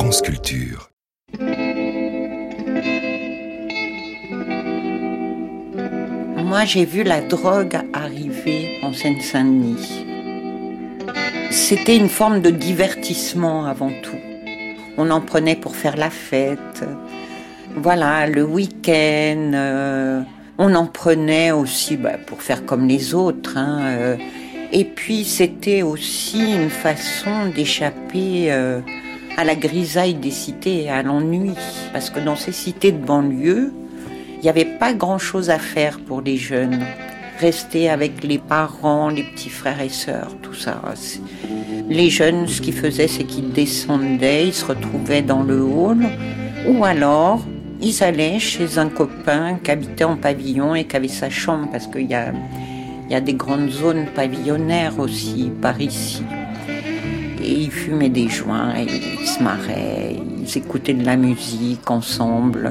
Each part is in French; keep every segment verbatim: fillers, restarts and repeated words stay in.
France Culture. Moi, j'ai vu la drogue arriver en Seine-Saint-Denis. C'était une forme de divertissement avant tout. On en prenait pour faire la fête. Voilà, le week-end. Euh, on en prenait aussi bah, pour faire comme les autres. Hein, euh, et puis, c'était aussi une façon d'échapper euh, à la grisaille des cités et à l'ennui. Parce que dans ces cités de banlieue, il n'y avait pas grand-chose à faire pour les jeunes. Rester avec les parents, les petits frères et sœurs, tout ça. Les jeunes, ce qu'ils faisaient, c'est qu'ils descendaient, ils se retrouvaient dans le hall, ou alors ils allaient chez un copain qui habitait en pavillon et qui avait sa chambre, parce qu'il y a, il y a des grandes zones pavillonnaires aussi par ici. Et ils fumaient des joints, et ils se marraient, ils écoutaient de la musique ensemble.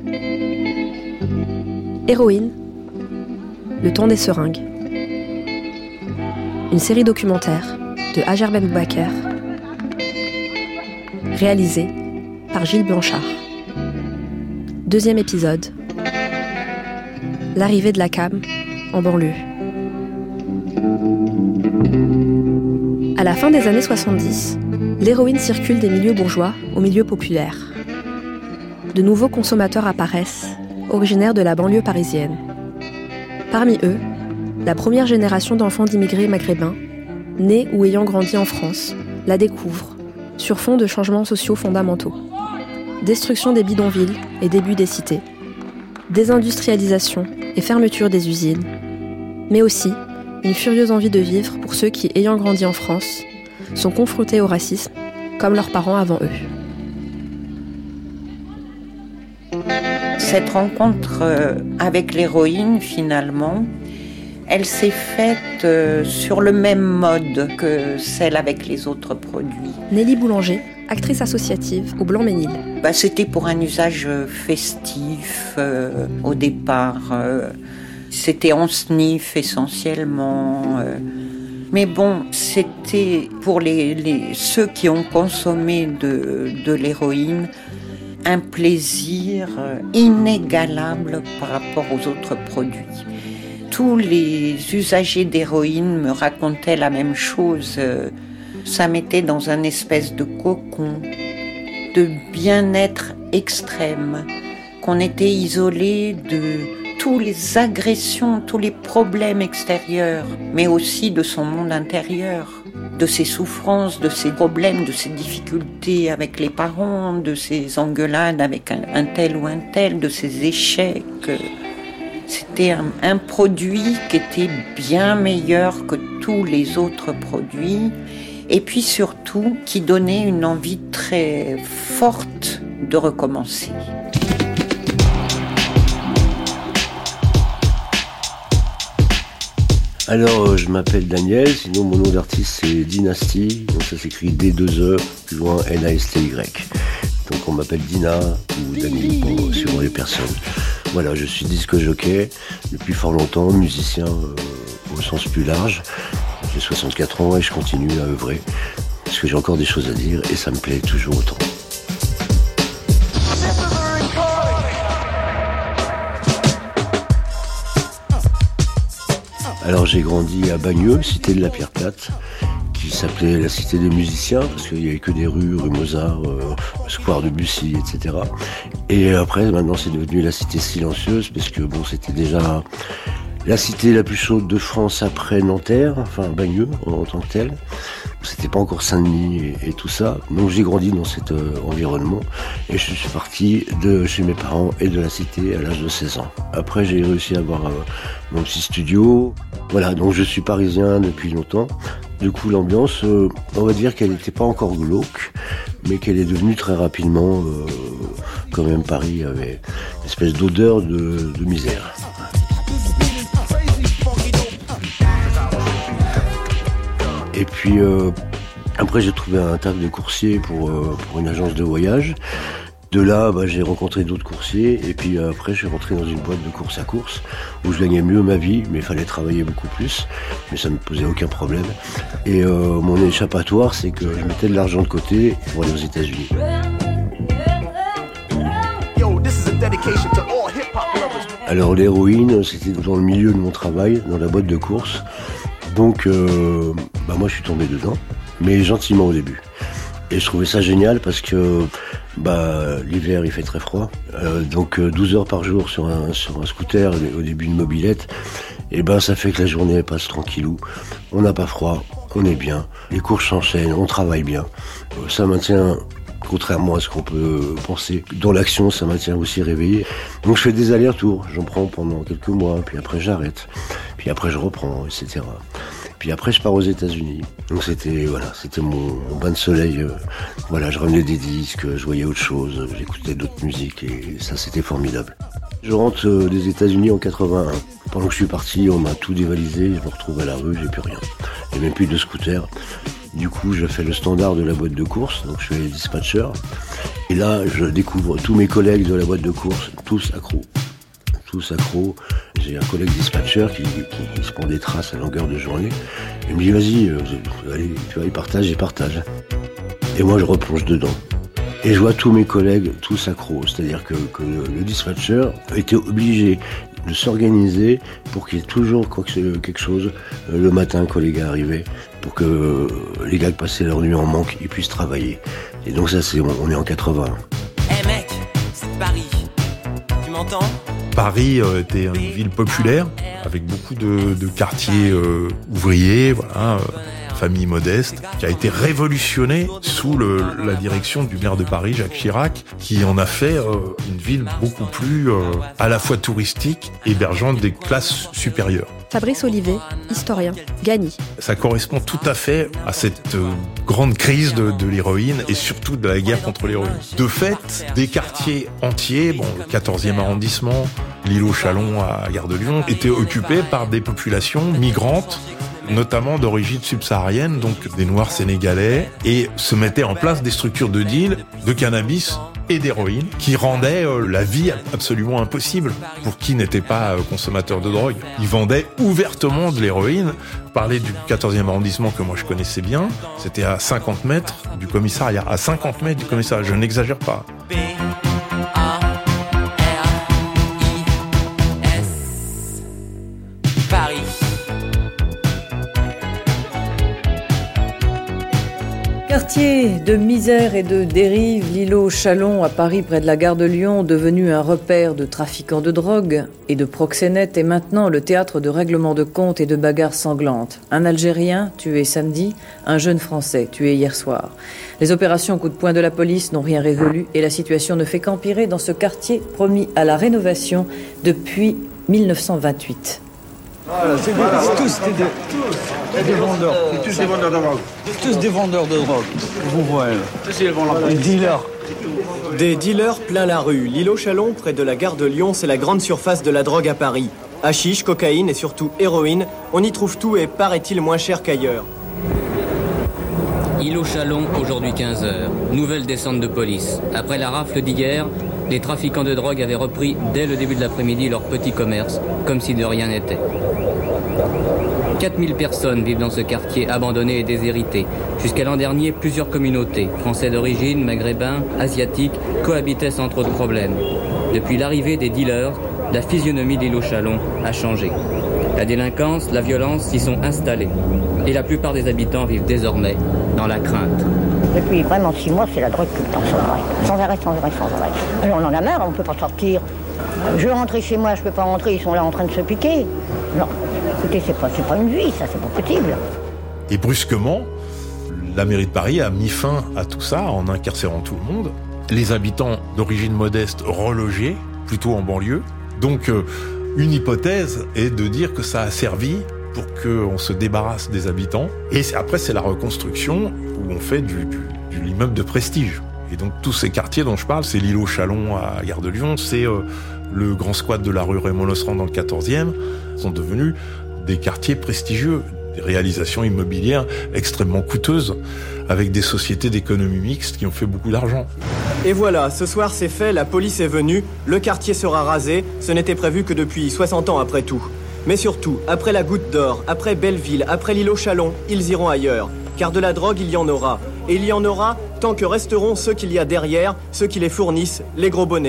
Héroïne, le temps des seringues. Une série documentaire de Hajar Ben Boubaker, réalisée par Gilles Blanchard. Deuxième épisode. L'arrivée de la cam en banlieue. À la fin des années soixante-dix, l'héroïne circule des milieux bourgeois aux milieux populaires. De nouveaux consommateurs apparaissent, originaires de la banlieue parisienne. Parmi eux, la première génération d'enfants d'immigrés maghrébins, nés ou ayant grandi en France, la découvre, sur fond de changements sociaux fondamentaux. Destruction des bidonvilles et début des cités, désindustrialisation et fermeture des usines, mais aussi une furieuse envie de vivre pour ceux qui, ayant grandi en France, sont confrontés au racisme, comme leurs parents avant eux. Cette rencontre avec l'héroïne, finalement, elle s'est faite sur le même mode que celle avec les autres produits. Nelly Boulanger, actrice associative au Blanc-Ménil. Bah, c'était pour un usage festif euh, au départ. Euh, c'était en sniff essentiellement. Euh, mais bon, c'était pour les, les, ceux qui ont consommé de, de l'héroïne, un plaisir inégalable par rapport aux autres produits. Tous les usagers d'héroïne me racontaient la même chose. Ça mettait dans un espèce de cocon, de bien-être extrême, qu'on était isolé de toutes les agressions, tous les problèmes extérieurs, mais aussi de son monde intérieur, de ses souffrances, de ses problèmes, de ses difficultés avec les parents, de ses engueulades avec un, un tel ou un tel, de ses échecs. C'était un, un produit qui était bien meilleur que tous les autres produits, et puis surtout qui donnait une envie très forte de recommencer. Alors, euh, je m'appelle Daniel, sinon mon nom d'artiste c'est Dynasty, donc ça s'écrit D deux E, plus loin N A S T Y. Donc on m'appelle Dina ou Dani, bon, suivant les personnes. Voilà, je suis disque jockey depuis fort longtemps, musicien euh, au sens plus large. J'ai soixante-quatre ans et je continue à œuvrer, parce que j'ai encore des choses à dire et ça me plaît toujours autant. Alors j'ai grandi à Bagneux, cité de la Pierre Plate, qui s'appelait la cité des musiciens, parce qu'il n'y avait que des rues, rue Mozart, euh, square de Bussy, et cetera. Et après, maintenant c'est devenu la cité silencieuse, parce que bon, c'était déjà la cité la plus chaude de France après Nanterre, enfin Bagneux en, en tant que tel. C'était pas encore Saint-Denis et, et tout ça. Donc j'ai grandi dans cet euh, environnement et je suis parti de chez mes parents et de la cité à l'âge de seize ans. Après j'ai réussi à avoir euh, mon petit studio. Voilà, donc je suis parisien depuis longtemps. Du coup l'ambiance, euh, on va dire qu'elle n'était pas encore glauque, mais qu'elle est devenue très rapidement, euh, quand même Paris avait une espèce d'odeur de, de misère. Et puis euh, après j'ai trouvé un taf de coursier pour, euh, pour une agence de voyage. De là bah, j'ai rencontré d'autres coursiers et puis euh, après je suis rentré dans une boîte de course à course où je gagnais mieux ma vie mais il fallait travailler beaucoup plus, mais ça ne me posait aucun problème. Et euh, mon échappatoire c'est que je mettais de l'argent de côté pour aller aux États-Unis. Alors l'héroïne, c'était dans le milieu de mon travail, dans la boîte de course. Donc euh, bah moi je suis tombé dedans, mais gentiment au début. Et je trouvais ça génial parce que bah, l'hiver il fait très froid. Euh, donc douze heures par jour sur un, sur un scooter, au début une mobilette, et ben ça fait que la journée elle passe tranquillou. On n'a pas froid, on est bien. Les courses s'enchaînent, on travaille bien. Ça maintient, contrairement à ce qu'on peut penser, dans l'action ça maintient aussi réveillé. Donc je fais des allers-retours, j'en prends pendant quelques mois, puis après j'arrête, puis après je reprends, et cetera. Puis après, je pars aux États-Unis. Donc c'était voilà, c'était mon, mon bain de soleil. Euh, voilà, je ramenais des disques, je voyais autre chose, j'écoutais d'autres musiques et ça, c'était formidable. Je rentre euh, des États-Unis en quatre-vingt-un. Pendant que je suis parti, on m'a tout dévalisé. Je me retrouve à la rue, j'ai plus rien. Il n'y a même plus de scooter. Du coup, je fais le standard de la boîte de course. Donc, je fais dispatcher. Et là, je découvre tous mes collègues de la boîte de course, tous accros. Tous accros. J'ai un collègue dispatcher qui, qui, qui se prend des traces à longueur de journée. Il me dit, vas-y, euh, allez, tu vois, il partage, il partage. Et moi, je replonge dedans. Et je vois tous mes collègues, tous accros. C'est-à-dire que, que le, le dispatcher était obligé de s'organiser pour qu'il y ait toujours quoi que, quelque chose euh, le matin quand les gars arrivaient, pour que euh, les gars qui passaient leur nuit en manque, ils puissent travailler. Et donc ça, c'est, on, on est en quatre-vingts. Eh hey mec, c'est Paris. Tu m'entends ? Paris euh, était une ville populaire, avec beaucoup de, de quartiers euh, ouvriers, voilà, euh, familles modestes, qui a été révolutionné sous le, la direction du maire de Paris, Jacques Chirac, qui en a fait euh, une ville beaucoup plus euh, à la fois touristique, hébergeant des classes supérieures. Fabrice Olivet, historien, Gagny. Ça correspond tout à fait à cette euh, grande crise de, de l'héroïne et surtout de la guerre contre l'héroïne. De fait, des quartiers entiers, bon, le quatorzième arrondissement, l'île aux Chalons à Gare de Lyon, étaient occupés par des populations migrantes, notamment d'origine subsaharienne, donc des Noirs sénégalais, et se mettaient en place des structures de deal, de cannabis et d'héroïne, qui rendaient euh, la vie absolument impossible pour qui n'était pas euh, consommateur de drogue. Ils vendaient ouvertement de l'héroïne. Parler du quatorzième arrondissement que moi je connaissais bien, c'était à cinquante mètres du commissariat. À cinquante mètres du commissariat, je n'exagère pas. Paris. Quartier de misère et de dérive, l'île aux Chalons à Paris près de la gare de Lyon, devenu un repère de trafiquants de drogue et de proxénètes, est maintenant le théâtre de règlements de comptes et de bagarres sanglantes. Un Algérien tué samedi, un jeune Français tué hier soir. Les opérations coup de poing de la police n'ont rien résolu et la situation ne fait qu'empirer dans ce quartier promis à la rénovation depuis dix-neuf cent vingt-huit. Voilà, c'est, voilà, c'est tous des, tous des vendeurs. C'est tous des vendeurs de drogue. Tous des vendeurs de drogue. Vous voyez. Tous ils vendent la Des dealers. Des dealers plein la rue. L'île aux Chalons, près de la gare de Lyon, c'est la grande surface de la drogue à Paris. Hashish, cocaïne et surtout héroïne, on y trouve tout et paraît-il moins cher qu'ailleurs. Île aux Chalons, aujourd'hui quinze heures. Nouvelle descente de police. Après la rafle d'hier, les trafiquants de drogue avaient repris dès le début de l'après-midi leur petit commerce, comme si de rien n'était. quatre mille personnes vivent dans ce quartier abandonné et déshérité. Jusqu'à l'an dernier, plusieurs communautés, français d'origine, maghrébins, asiatiques, cohabitaient sans trop de problèmes. Depuis l'arrivée des dealers, la physionomie d'Île aux Chalons a changé. La délinquance, la violence s'y sont installées. Et la plupart des habitants vivent désormais dans la crainte. Depuis vraiment six mois, c'est la drogue tout le temps, sans arrêt. Sans arrêt, sans arrêt, sans arrêt. Alors on en a marre, on ne peut pas sortir. Je veux rentrer chez moi, je ne peux pas rentrer, ils sont là en train de se piquer. Non, écoutez, c'est pas, c'est pas une vie, ça, c'est pas possible. Et brusquement, la mairie de Paris a mis fin à tout ça en incarcérant tout le monde. Les habitants d'origine modeste relogés, plutôt en banlieue. Donc, euh, une hypothèse est de dire que ça a servi pour qu'on se débarrasse des habitants. Et après, c'est la reconstruction où on fait du, du, de l'immeuble de prestige. Et donc, tous ces quartiers dont je parle, c'est l'île aux Chalons à Gare de Lyon, c'est euh, le grand squat de la rue Raymond-Losserand dans le quatorzième, sont devenus des quartiers prestigieux, des réalisations immobilières extrêmement coûteuses, avec des sociétés d'économie mixte qui ont fait beaucoup d'argent. Et voilà, ce soir c'est fait, la police est venue, le quartier sera rasé, ce n'était prévu que depuis soixante ans après tout. Mais surtout, après la Goutte d'Or, après Belleville, après l'île aux Chalons, ils iront ailleurs. Car de la drogue, il y en aura. Et il y en aura tant que resteront ceux qu'il y a derrière, ceux qui les fournissent, les gros bonnets.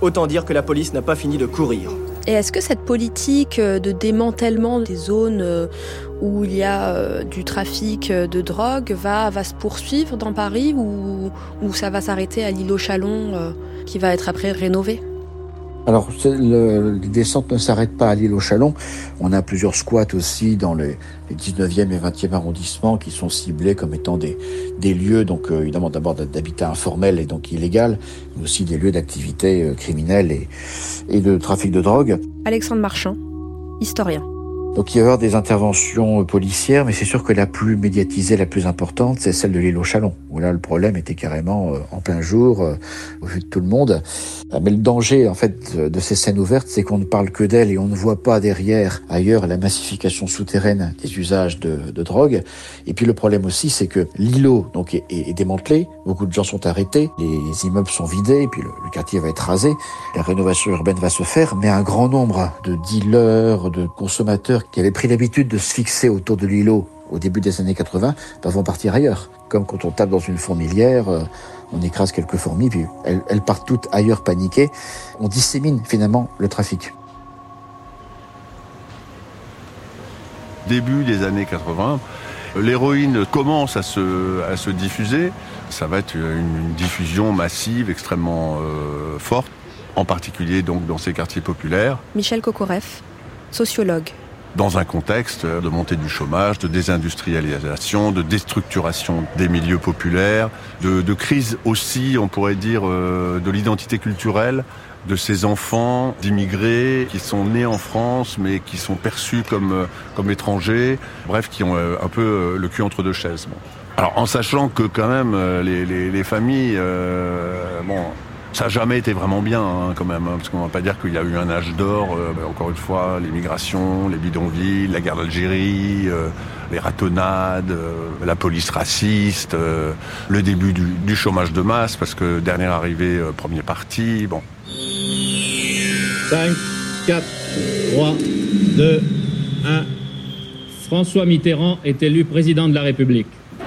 Autant dire que la police n'a pas fini de courir. Et est-ce que cette politique de démantèlement des zones où il y a du trafic de drogue va, va se poursuivre dans Paris ou, ou ça va s'arrêter à l'île aux Chalons qui va être après rénové ? Alors, le, les descentes ne s'arrêtent pas à l'île aux Chalons. On a plusieurs squats aussi dans les, les dix-neuvième et vingtième arrondissements qui sont ciblés comme étant des, des lieux, donc euh, évidemment d'abord d'habitat informel et donc illégal, mais aussi des lieux d'activité euh, criminelle et, et de trafic de drogue. Alexandre Marchand, historien. Donc il va y avoir des interventions policières, mais c'est sûr que la plus médiatisée, la plus importante, c'est celle de l'île aux Chalons, où là le problème était carrément euh, en plein jour, euh, au vu de tout le monde. Mais le danger en fait de ces scènes ouvertes, c'est qu'on ne parle que d'elles et on ne voit pas derrière, ailleurs, la massification souterraine des usages de, de drogue. Et puis le problème aussi, c'est que l'îlot donc est, est, est démantelé, beaucoup de gens sont arrêtés, les immeubles sont vidés, et puis le, le quartier va être rasé, la rénovation urbaine va se faire, mais un grand nombre de dealers, de consommateurs qui avaient pris l'habitude de se fixer autour de l'îlot au début des années quatre-vingts, ben vont partir ailleurs. Comme quand on tape dans une fourmilière, euh, on écrase quelques fourmis, puis elles, elles partent toutes ailleurs paniquées. On dissémine finalement le trafic. Début des années quatre-vingts, l'héroïne commence à se, à se diffuser. Ça va être une diffusion massive, extrêmement euh, forte, en particulier donc dans ces quartiers populaires. Michel Kokoreff, sociologue. Dans un contexte de montée du chômage, de désindustrialisation, de déstructuration des milieux populaires, de, de crise aussi, on pourrait dire, euh, de l'identité culturelle de ces enfants d'immigrés qui sont nés en France mais qui sont perçus comme, euh, comme étrangers, bref, qui ont euh, un peu euh, le cul entre deux chaises. Bon. Alors en sachant que quand même euh, les, les, les familles, euh, bon... ça n'a jamais été vraiment bien, hein, quand même, hein, parce qu'on ne va pas dire qu'il y a eu un âge d'or. Euh, bah, encore une fois, l'immigration, les bidonvilles, la guerre d'Algérie, euh, les ratonnades, euh, la police raciste, euh, le début du, du chômage de masse, parce que dernière arrivée, euh, premier parti, bon. cinq, quatre, trois, deux, un. François Mitterrand est élu président de la République.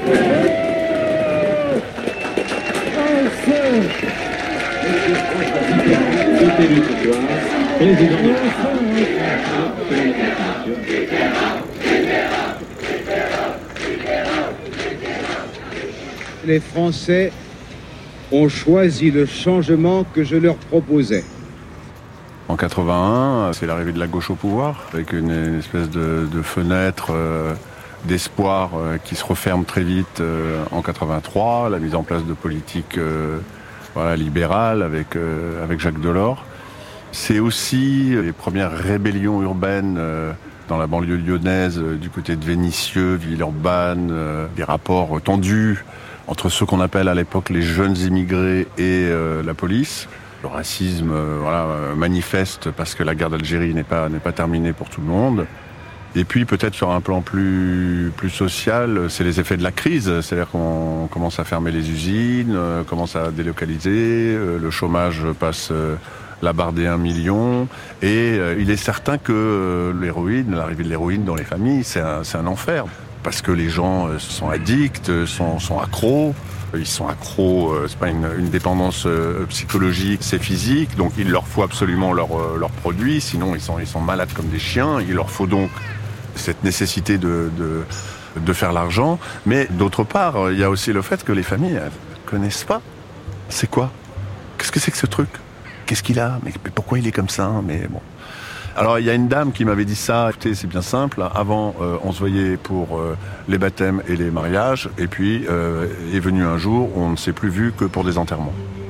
Les Français ont choisi le changement que je leur proposais. En quatre-vingt-un, c'est l'arrivée de la gauche au pouvoir, avec une, une espèce de, de fenêtre euh, d'espoir euh, qui se referme très vite euh, en quatre-vingt-trois, la mise en place de politiques euh, voilà, libérales avec, euh, avec Jacques Delors. C'est aussi les premières rébellions urbaines euh, dans la banlieue lyonnaise, euh, du côté de Vénissieux, Villeurbanne, euh, des rapports tendus entre ceux qu'on appelle à l'époque les jeunes immigrés et euh, la police. Le racisme euh, voilà, manifeste parce que la guerre d'Algérie n'est pas, n'est pas terminée pour tout le monde. Et puis peut-être sur un plan plus, plus social, c'est les effets de la crise. C'est-à-dire qu'on commence à fermer les usines, euh, commence à délocaliser, euh, le chômage passe euh, la barre des un million. Et euh, il est certain que euh, l'héroïne, l'arrivée de l'héroïne dans les familles, c'est un, c'est un enfer. Parce que les gens euh, sont addicts, sont, sont accros. Ils sont accros, euh, c'est pas une, une dépendance euh, psychologique, c'est physique. Donc il leur faut absolument leurs euh, leur produits, sinon ils sont, ils sont malades comme des chiens. Il leur faut donc cette nécessité de, de, de faire l'argent. Mais d'autre part, il y a aussi le fait que les familles ne connaissent pas. C'est quoi ? Qu'est-ce que c'est que ce truc ? Qu'est-ce qu'il a ? Mais pourquoi il est comme ça ? Mais bon. Alors il y a une dame qui m'avait dit ça, écoutez, c'est bien simple, avant euh, on se voyait pour euh, les baptêmes et les mariages, et puis euh, est venu un jour où on ne s'est plus vu que pour des enterrements.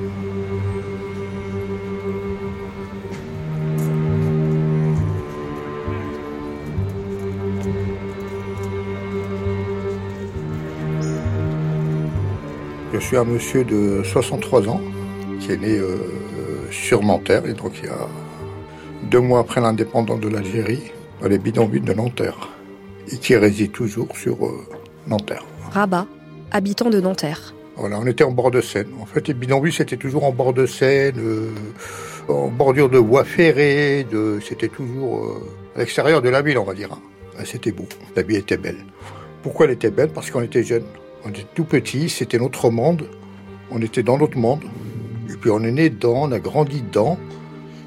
Je suis un monsieur de soixante-trois ans, qui est né euh, sur Nanterre, et donc il y a deux mois après l'indépendance de l'Algérie, dans les bidonvilles de Nanterre, et qui réside toujours sur euh, Nanterre. Rabat, habitant de Nanterre. Voilà, on était en bord de Seine. En fait, les bidonvilles, c'était toujours en bord de Seine, euh, en bordure de voies ferrées, de... c'était toujours euh, à l'extérieur de la ville, on va dire. Hein. C'était beau, la vie était belle. Pourquoi elle était belle ? Parce qu'on était jeunes. On était tout petits, c'était notre monde, on était dans notre monde. Et puis on est né dedans, on a grandi dedans.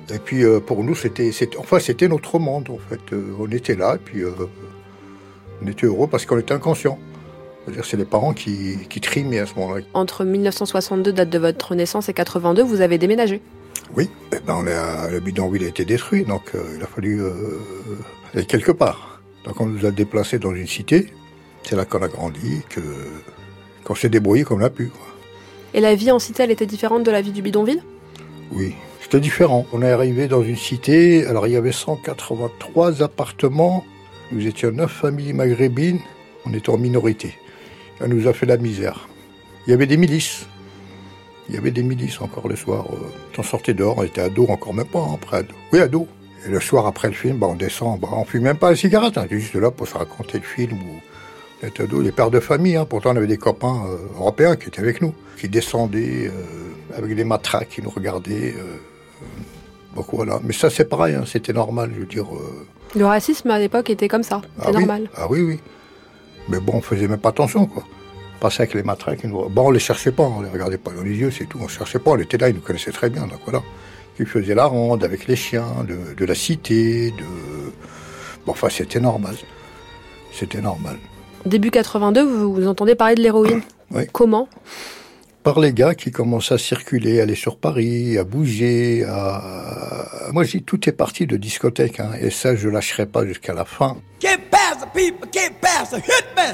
Et puis euh, pour nous, c'était, c'était, enfin, c'était notre monde, en fait. Euh, on était là, et puis euh, on était heureux parce qu'on était inconscients. C'est-à-dire c'est les parents qui, qui trimaient à ce moment-là. Entre mille neuf cent soixante-deux, date de votre naissance, et quatre-vingt-deux, vous avez déménagé. Oui, eh ben, on a, le bidonville a été détruit, donc euh, il a fallu euh, aller quelque part. Donc on nous a déplacés dans une cité, c'est là qu'on a grandi, que, qu'on s'est débrouillé comme on a pu, quoi. Et la vie en cité, elle était différente de la vie du bidonville ? Oui, c'était différent. On est arrivé dans une cité, alors il y avait cent quatre-vingt-trois appartements, nous étions neuf familles maghrébines, on était en minorité. Ça nous a fait la misère. Il y avait des milices. Il y avait des milices encore le soir. On sortait dehors, on était ados, encore même pas, hein, après ado. Oui, ado. Et le soir, après le film, bah, on descend, bah, on fume même pas la cigarette, hein, on était juste là pour se raconter le film. Où on était ados, les pères de famille, hein, pourtant on avait des copains euh, européens qui étaient avec nous, qui descendaient euh, avec des matraques, qui nous regardaient. Euh, donc voilà. Mais ça, c'est pareil, hein, c'était normal, je veux dire. Euh... Le racisme à l'époque était comme ça, c'est ah, normal. Oui. Ah oui, oui. Mais bon, on faisait même pas attention, quoi. On passait avec les matraques. Nous... Bon, on les cherchait pas, on les regardait pas dans les yeux, c'est tout. On cherchait pas, on était là, ils nous connaissaient très bien, donc voilà. Ils faisaient la ronde avec les chiens de, de la cité, de... Bon, enfin, c'était normal. C'était normal. Début quatre-vingt-deux, vous, vous entendez parler de l'héroïne. Oui. Comment ? Par les gars qui commencent à circuler, à aller sur Paris, à bouger, à... Moi, je dis, tout est parti de discothèque, hein, et ça, je lâcherai pas jusqu'à la fin. Get past the people, get past the hitman.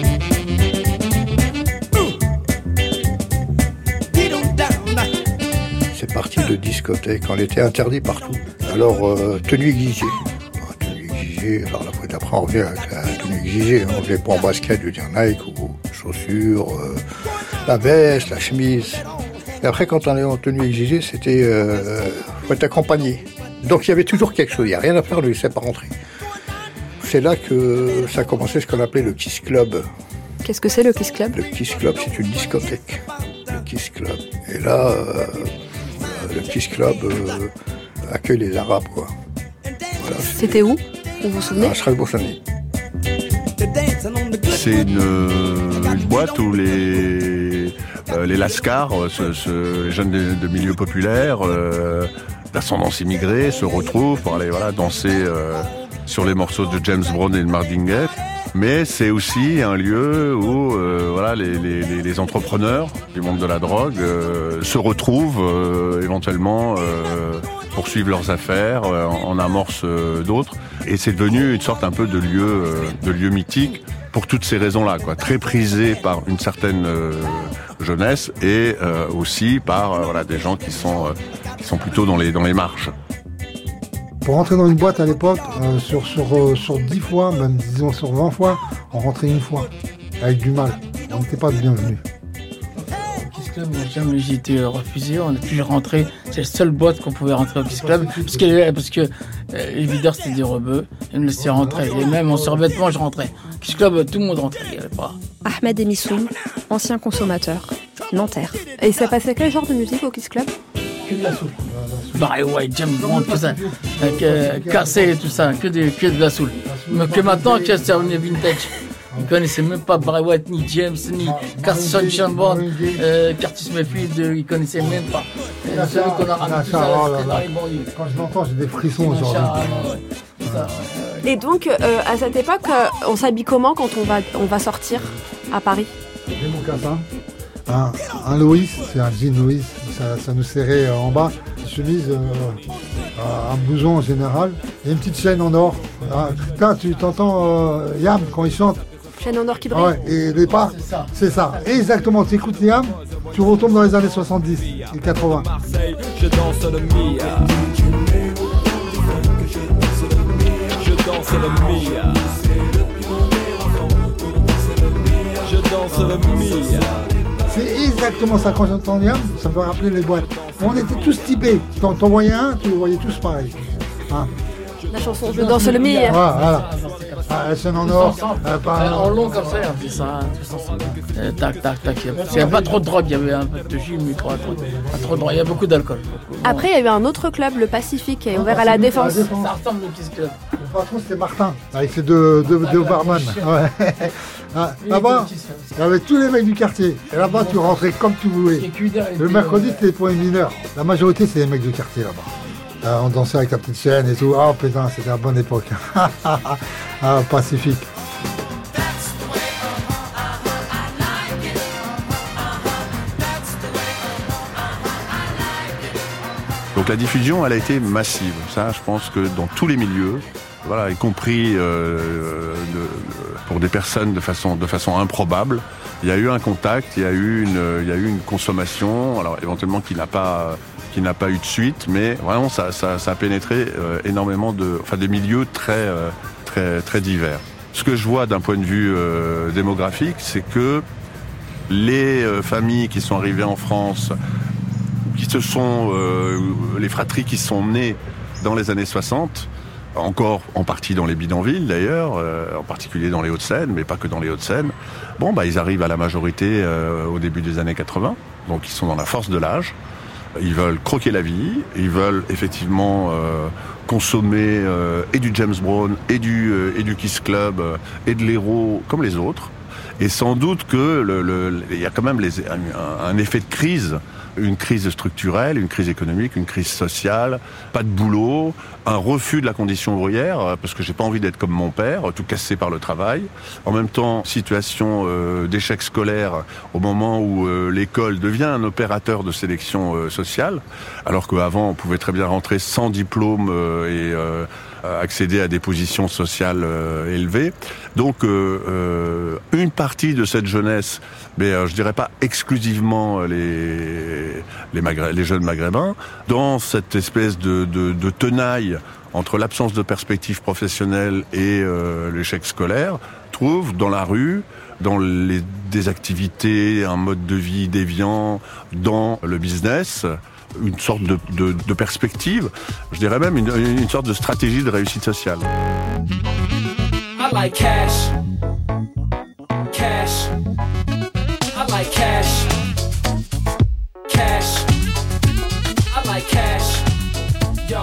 C'est parti de discothèque, on était interdit partout. Alors, euh, tenue exigée. Tenue exigée, alors la fois d'après, on revient avec la tenue exigée. On ne venait pas en basket, je veux dire Nike ou chaussures, euh, la veste, la chemise. Et après, quand on est en tenue exigée, c'était... Euh, faut être accompagné. Donc, il y avait toujours quelque chose. Il n'y a rien à faire, on ne laissait pas rentrer. C'est là que ça a commencé ce qu'on appelait le Kiss Club. Qu'est-ce que c'est le Kiss Club ? Le Kiss Club, c'est une discothèque. Le Kiss Club. Et là... Euh, le Kiss Club euh, accueille les Arabes, quoi. Voilà, c'était où ? Vous vous souvenez ? À Strasbourg-Saint-Denis. C'est une, une boîte où les, euh, les Lascars, ce, ce, les jeunes de, de milieux populaires, euh, d'ascendance immigrée, se retrouvent pour aller voilà, danser euh, sur les morceaux de James Brown et de Marvin Gaye. Mais c'est aussi un lieu où euh, voilà, les, les, les entrepreneurs du monde de la drogue euh, se retrouvent euh, éventuellement euh, poursuivre leurs affaires, euh, en amorcent euh, d'autres. Et c'est devenu une sorte un peu de lieu, euh, de lieu mythique pour toutes ces raisons-là, quoi. Très prisé par une certaine euh, jeunesse et euh, aussi par euh, voilà, des gens qui sont, euh, qui sont plutôt dans les, dans les marges. Pour rentrer dans une boîte à l'époque, euh, sur, sur, euh, sur dix fois, même disons sur vingt fois, on rentrait une fois, avec du mal. On n'était pas bienvenus. Au Kiss Club, moi, jamais j'ai été refusé, on a toujours rentré, c'est la seule boîte qu'on pouvait rentrer au Kiss Club, parce que, parce que euh, les videurs c'était des rebeux, ils me laissaient rentrer, et même en survêtement je rentrais. Kiss Club, tout le monde rentrait, il n'y avait pas. Ahmed Emissoum, ancien consommateur, Nanterre. Et ça passait quel genre de musique au Kiss Club ? Que de la soul. Barry White, James Brown, tout ça, euh, cassé et tout ça, que de, que de la soul. Mais que maintenant, que c'est revenu vintage. Ils ne connaissaient même pas Barry White, ni James, ni Carson Chambord, euh, Curtis Mayfield, ils ne connaissaient même pas. Euh, celui qu'on a ramené tout ça, c'était dans les banlieues. Quand je l'entends, j'ai des frissons aujourd'hui. Et donc, euh, à cette époque, euh, on s'habille comment quand on va, on va sortir à Paris ? Des mocassins. Un, un Louis, c'est un jean Louis, ça, ça nous serrait en bas. Une chemise, euh, un blouson en général, et une petite chaîne en or. Là, tu t'entends euh, Yam quand il chante. Chaîne en or qui brille. Ouais, et les pas, c'est ça. Et exactement, tu écoutes Yam, tu retombes dans les années soixante-dix et quatre-vingts. Je danse le Mia. Je danse le Mia. Je danse le Mia. C'est exactement ça, quand j'entends Yam, ça me fait rappeler les boîtes. On était tous typés, t'en, t'en voyais un, tu les voyais tous pareil. Hein. La chanson Je danse le Mia. Ouais, voilà. Ah, la chaîne en or. Euh, par... En long comme ça, on fait ça, tous ensemble. Euh, tac, tac, tac. Il n'y avait pas trop de drogue, il y avait un peu de jus, mais pas trop, pas trop de drogue. Il y a beaucoup d'alcool. Beaucoup. Après, il y a eu un autre club, le Pacifique, qui est ouvert à la Défense. Ça ressemble au Kiss Club. Le patron, c'était Martin, avec ses deux, deux, deux barman. Ouais. Ah, là-bas, il y avait tous les mecs du quartier. Et là-bas, tu rentrais comme tu voulais. Le mercredi, c'était les points mineurs. La majorité, c'est les mecs du quartier là-bas. Euh, on dansait avec la petite chaîne et tout. Oh putain, c'était la bonne époque. Ah, Pacifique. Donc la diffusion, elle a été massive. Ça, je pense que dans tous les milieux, voilà, y compris euh, de, pour des personnes de façon, de façon improbable, il y a eu un contact, il y a eu une, il y a eu une consommation, alors éventuellement qui n'a pas, qui n'a pas eu de suite, mais vraiment ça, ça, ça a pénétré euh, énormément de, enfin des milieux très, euh, très, très divers. Ce que je vois d'un point de vue euh, démographique, c'est que les euh, familles qui sont arrivées en France, qui se sont, euh, les fratries qui sont nées dans les années soixante, encore en partie dans les bidonvilles d'ailleurs, euh, en particulier dans les Hauts-de-Seine, mais pas que dans les Hauts-de-Seine. Bon, bah ils arrivent à la majorité euh, au début des années quatre-vingts, donc ils sont dans la force de l'âge. Ils veulent croquer la vie, ils veulent effectivement euh, consommer euh, et du James Brown, et du, euh, et du Kiss Club, euh, et de l'héros comme les autres. Et sans doute que le, le, il y a quand même les, un, un effet de crise, une crise structurelle, une crise économique, une crise sociale, pas de boulot, un refus de la condition ouvrière, parce que j'ai pas envie d'être comme mon père, tout cassé par le travail. En même temps, situation euh, d'échec scolaire au moment où euh, l'école devient un opérateur de sélection euh, sociale, alors qu'avant on pouvait très bien rentrer sans diplôme euh, et euh, accéder à des positions sociales euh, élevées. Donc euh, euh, une partie de cette jeunesse, mais euh, je dirais pas exclusivement les les, Maghré- les jeunes maghrébins, dans cette espèce de, de, de tenaille entre l'absence de perspective professionnelle et euh, l'échec scolaire, trouve dans la rue, dans les, des activités, un mode de vie déviant, dans le business, une sorte de, de, de perspective, je dirais même une, une sorte de stratégie de réussite sociale. I like cash. Cash. I like cash. Cash. I like cash. Yo.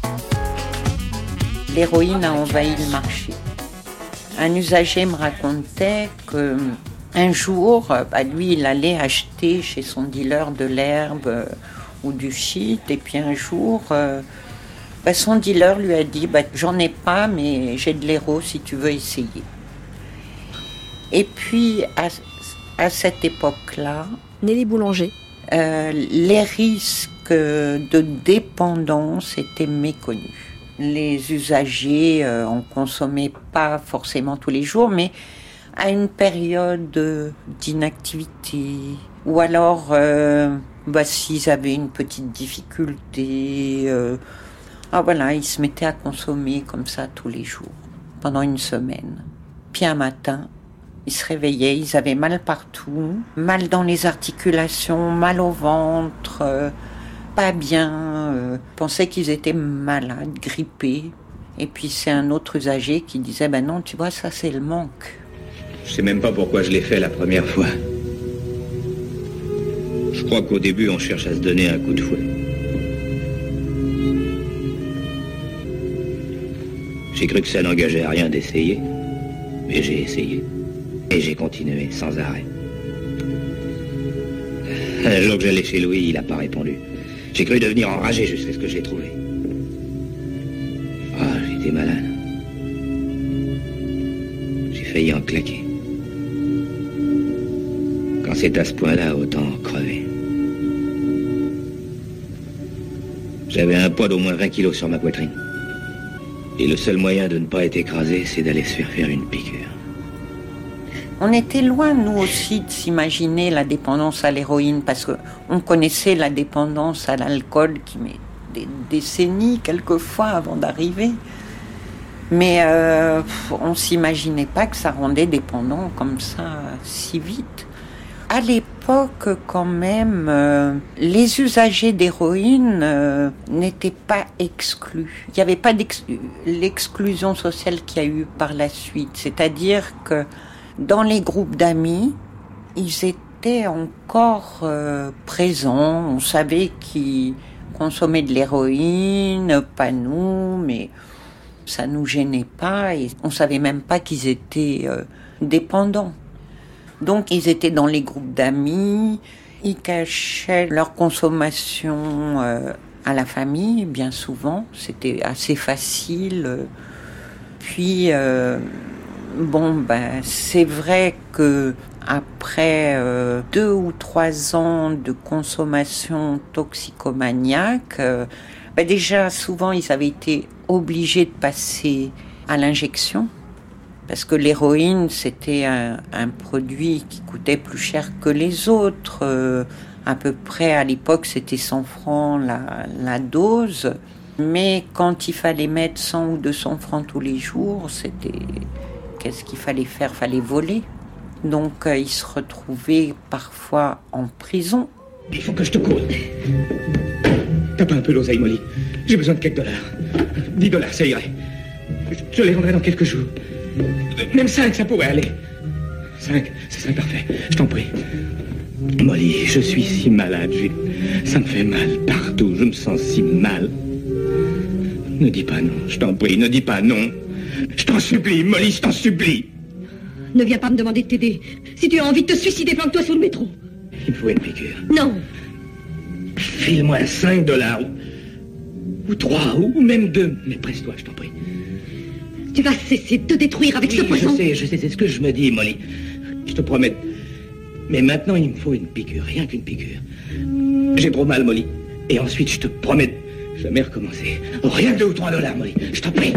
L'héroïne a envahi le marché. Un usager me racontait que un jour, bah, lui, il allait acheter chez son dealer de l'herbe euh, ou du shit, et puis un jour, euh, bah, son dealer lui a dit bah, « J'en ai pas, mais j'ai de l'héros si tu veux essayer. » Et puis, à, à cette époque-là, Nelly Boulanger, euh, les risques de dépendance étaient méconnus. Les usagers euh, en consommaient pas forcément tous les jours, mais à une période d'inactivité, ou alors euh, bah, s'ils avaient une petite difficulté, euh, ah, voilà, ils se mettaient à consommer comme ça tous les jours, pendant une semaine. Puis un matin, ils se réveillaient, ils avaient mal partout, mal dans les articulations, mal au ventre, euh, pas bien, euh, pensaient qu'ils étaient malades, grippés. Et puis c'est un autre usager qui disait, ben non, tu vois, ça c'est le manque. Je sais même pas pourquoi je l'ai fait la première fois. Je crois qu'au début, on cherche à se donner un coup de fouet. J'ai cru que ça n'engageait à rien d'essayer, mais j'ai essayé. Et j'ai continué, sans arrêt. Un jour que j'allais chez Louis, il n'a pas répondu. J'ai cru devenir enragé jusqu'à ce que je l'ai trouvé. Ah, j'étais malade. J'ai failli en claquer. Quand c'est à ce point-là, autant crever. J'avais un poids d'au moins vingt kilos sur ma poitrine. Et le seul moyen de ne pas être écrasé, c'est d'aller se faire faire une piqûre. On était loin, nous aussi, de s'imaginer la dépendance à l'héroïne, parce qu'on connaissait la dépendance à l'alcool qui met des décennies, quelquefois, avant d'arriver. Mais euh, on ne s'imaginait pas que ça rendait dépendant comme ça, si vite. À l'époque, quand même, euh, les usagers d'héroïne euh, n'étaient pas exclus. Il n'y avait pas l'exclusion sociale qu'il y a eu par la suite. C'est-à-dire que dans les groupes d'amis, ils étaient encore euh, présents. On savait qu'ils consommaient de l'héroïne, pas nous, mais ça nous gênait pas. Et on savait même pas qu'ils étaient euh, dépendants. Donc ils étaient dans les groupes d'amis, ils cachaient leur consommation euh, à la famille, bien souvent. C'était assez facile. Puis, euh, bon, ben, c'est vrai que après euh, deux ou trois ans de consommation toxicomaniaque, euh, ben déjà, souvent, ils avaient été obligés de passer à l'injection. Parce que l'héroïne, c'était un, un produit qui coûtait plus cher que les autres. Euh, à peu près, à l'époque, c'était cent francs la, la dose. Mais quand il fallait mettre cent ou deux cents francs tous les jours, c'était... Qu'est-ce qu'il fallait faire? Il fallait voler. Donc, euh, ils se retrouvaient parfois en prison. Il faut que je te cours. T'as pas un peu d'oseille, Molly? J'ai besoin de quelques dollars. dix dollars, ça irait. Je, je les rendrai dans quelques jours. Même cinq, ça pourrait aller. cinq, ça serait parfait. Je t'en prie. Molly, je suis si malade. J'ai... Ça me fait mal partout. Je me sens si mal. Ne dis pas non, je t'en prie. Ne dis pas non. Je t'en supplie, Molly, je t'en supplie. Ne viens pas me demander de t'aider. Si tu as envie de te suicider, planque-toi sous le métro. Il me faut une piqûre. Non. File-moi cinq dollars. Ou, ou trois, ou même deux. Mais presse-toi, je t'en prie. Tu vas cesser de te détruire avec oui, ce poison. Je sais, je sais, c'est ce que je me dis, Molly. Je te promets. Mais maintenant, il me faut une piqûre, rien qu'une piqûre. J'ai trop mal, Molly. Et ensuite, je te promets, jamais recommencer. Rien que deux ou trois dollars, Molly. Je t'en prie.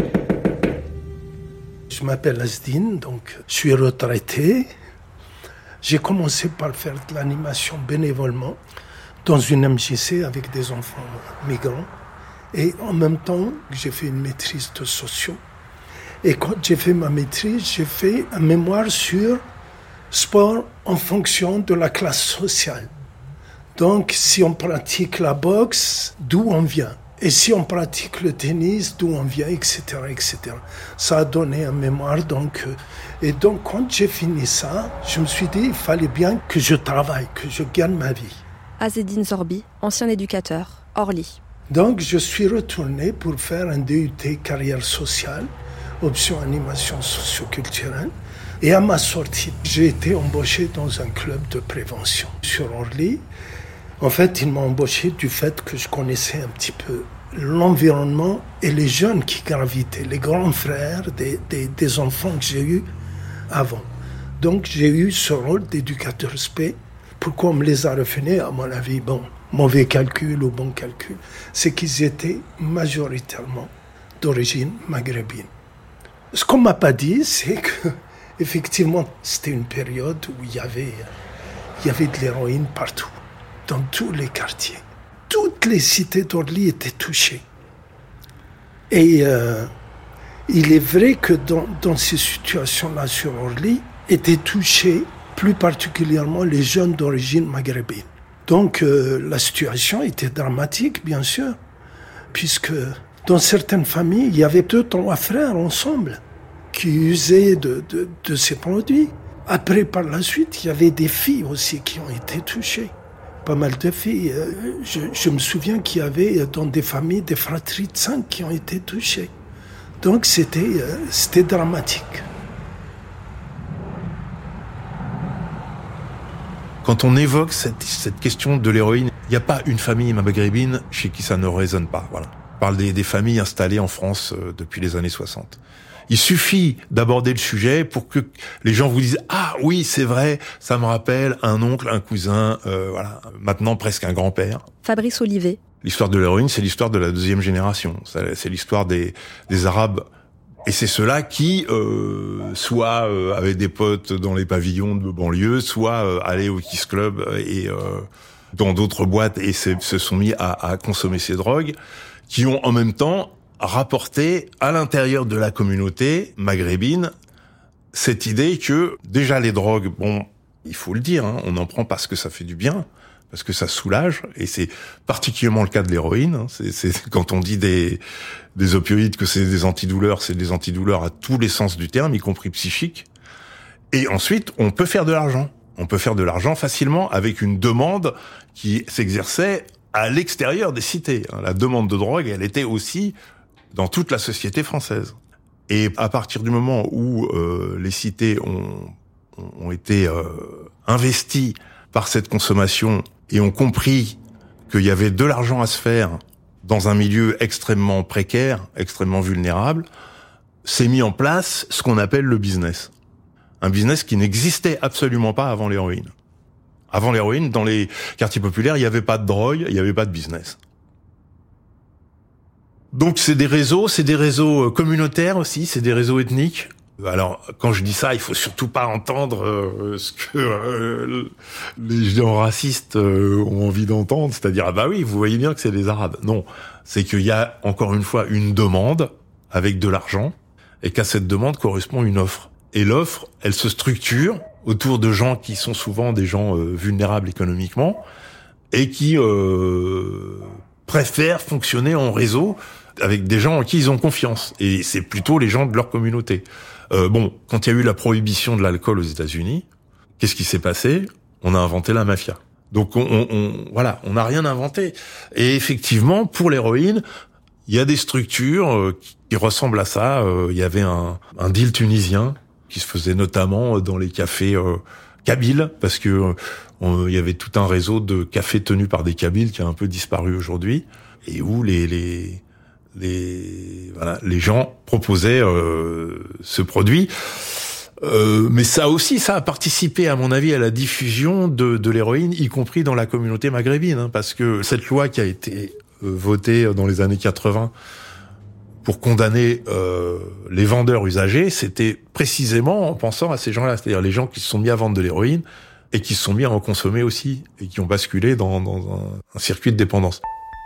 Je m'appelle Asdine, donc je suis retraité. J'ai commencé par faire de l'animation bénévolement dans une M J C avec des enfants migrants. Et en même temps, j'ai fait une maîtrise de socio. Et quand j'ai fait ma maîtrise, j'ai fait un mémoire sur sport en fonction de la classe sociale. Donc, si on pratique la boxe, d'où on vient? Et si on pratique le tennis, d'où on vient, et cetera, et cetera. Ça a donné un mémoire. Donc, euh, et donc, quand j'ai fini ça, je me suis dit, il fallait bien que je travaille, que je gagne ma vie. Azzedine Zorbi, ancien éducateur, Orly. Donc, je suis retourné pour faire un D U T carrière sociale, option animation socioculturelle. Et à ma sortie, j'ai été embauché dans un club de prévention sur Orly. En fait, ils m'ont embauché du fait que je connaissais un petit peu l'environnement et les jeunes qui gravitaient, les grands frères des, des, des enfants que j'ai eus avant. Donc, j'ai eu ce rôle d'éducateur spé. Pourquoi on me les a refusés? À mon avis, bon, mauvais calcul ou bon calcul, c'est qu'ils étaient majoritairement d'origine maghrébine. Ce qu'on m'a pas dit, c'est que effectivement, c'était une période où il y avait, il y avait de l'héroïne partout, dans tous les quartiers. Toutes les cités d'Orly étaient touchées. Et euh, il est vrai que dans, dans ces situations-là sur Orly, étaient touchés plus particulièrement les jeunes d'origine maghrébine. Donc euh, la situation était dramatique, bien sûr, puisque dans certaines familles, il y avait deux, trois frères ensemble qui usaient de, de, de ces produits. Après, par la suite, il y avait des filles aussi qui ont été touchées. Pas mal de filles. Je, je me souviens qu'il y avait dans des familles des fratries de cinq qui ont été touchées. Donc c'était, c'était dramatique. Quand on évoque cette, cette question de l'héroïne, il n'y a pas une famille maghrébine chez qui ça ne résonne pas. Voilà. On parle des, des familles installées en France euh, depuis les années soixante. Il suffit d'aborder le sujet pour que les gens vous disent « Ah oui, c'est vrai, ça me rappelle un oncle, un cousin, euh, voilà, maintenant presque un grand-père. » Fabrice Olivet. L'histoire de l'héroïne, c'est l'histoire de la deuxième génération. C'est l'histoire des, des Arabes. Et c'est ceux-là qui, euh, soit euh, avaient des potes dans les pavillons de banlieue, soit euh, allaient au Kiss Club et euh, dans d'autres boîtes et se, se sont mis à, à consommer ces drogues, qui ont en même temps rapporté à l'intérieur de la communauté maghrébine cette idée que déjà les drogues, bon, il faut le dire, hein, on en prend parce que ça fait du bien, parce que ça soulage, et c'est particulièrement le cas de l'héroïne. Hein, c'est, c'est quand on dit des des opioïdes que c'est des antidouleurs, c'est des antidouleurs à tous les sens du terme, y compris psychique. Et ensuite, on peut faire de l'argent. On peut faire de l'argent facilement avec une demande qui s'exerçait à l'extérieur des cités. La demande de drogue, elle était aussi dans toute la société française. Et à partir du moment où euh, les cités ont, ont été euh, investies par cette consommation et ont compris qu'il y avait de l'argent à se faire dans un milieu extrêmement précaire, extrêmement vulnérable, s'est mis en place ce qu'on appelle le business. Un business qui n'existait absolument pas avant l'héroïne. Avant l'héroïne, dans les quartiers populaires, il n'y avait pas de drogue, il n'y avait pas de business. Donc c'est des réseaux, c'est des réseaux communautaires aussi, c'est des réseaux ethniques. Alors, quand je dis ça, il faut surtout pas entendre euh, ce que euh, les gens racistes euh, ont envie d'entendre, c'est-à-dire ah bah oui, vous voyez bien que c'est des Arabes. Non, c'est qu'il y a encore une fois une demande avec de l'argent et qu'à cette demande correspond une offre. Et l'offre, elle se structure autour de gens qui sont souvent des gens euh, vulnérables économiquement et qui euh, préfèrent fonctionner en réseau avec des gens en qui ils ont confiance. Et c'est plutôt les gens de leur communauté. Euh, bon, quand il y a eu la prohibition de l'alcool aux États-Unis, qu'est-ce qui s'est passé ? On a inventé la mafia. Donc on, on, on voilà, on n'a rien inventé. Et effectivement, pour l'héroïne, il y a des structures euh, qui, qui ressemblent à ça. Euh, il y avait un, un deal tunisien qui se faisait notamment dans les cafés euh, kabyles, parce que euh, on, il y avait tout un réseau de cafés tenus par des Kabyles qui a un peu disparu aujourd'hui, et où les les les voilà les gens proposaient euh, ce produit. Euh, mais ça aussi, ça a participé, à mon avis, à la diffusion de, de l'héroïne, y compris dans la communauté maghrébine, hein, parce que cette loi qui a été euh, votée dans les années quatre-vingts pour condamner euh, les vendeurs usagers, c'était précisément en pensant à ces gens-là, c'est-à-dire les gens qui se sont mis à vendre de l'héroïne et qui se sont mis à en consommer aussi, et qui ont basculé dans, dans un, un circuit de dépendance.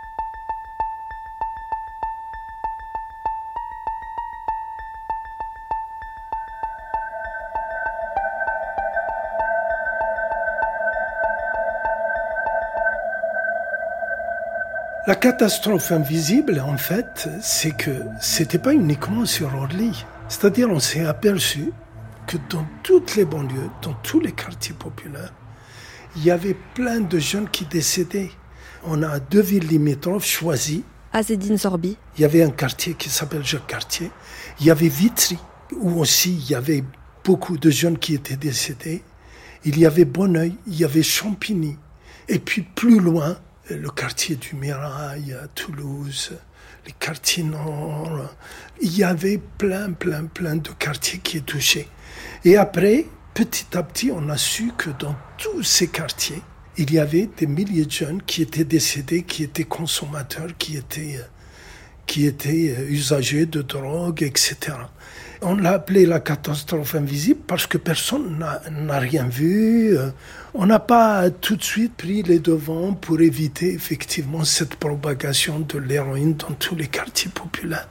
La catastrophe invisible, en fait, c'est que c'était pas uniquement sur Orly. C'est-à-dire, on s'est aperçu que dans toutes les banlieues, dans tous les quartiers populaires, il y avait plein de jeunes qui décédaient. On a deux villes limitrophes choisies. Azzedine Zorbi. Il y avait un quartier qui s'appelle Jacques-Cartier. Il y avait Vitry, où aussi il y avait beaucoup de jeunes qui étaient décédés. Il y avait Bonneuil, il y avait Champigny. Et puis plus loin, le quartier du Mirail à Toulouse, les quartiers nord. Il y avait plein, plein, plein de quartiers qui étaient touchés. Et après, petit à petit, on a su que dans tous ces quartiers, il y avait des milliers de jeunes qui étaient décédés, qui étaient consommateurs, qui étaient, qui étaient usagers de drogue, et cetera. On l'a appelé la catastrophe invisible parce que personne n'a, n'a rien vu. On n'a pas tout de suite pris les devants pour éviter effectivement cette propagation de l'héroïne dans tous les quartiers populaires.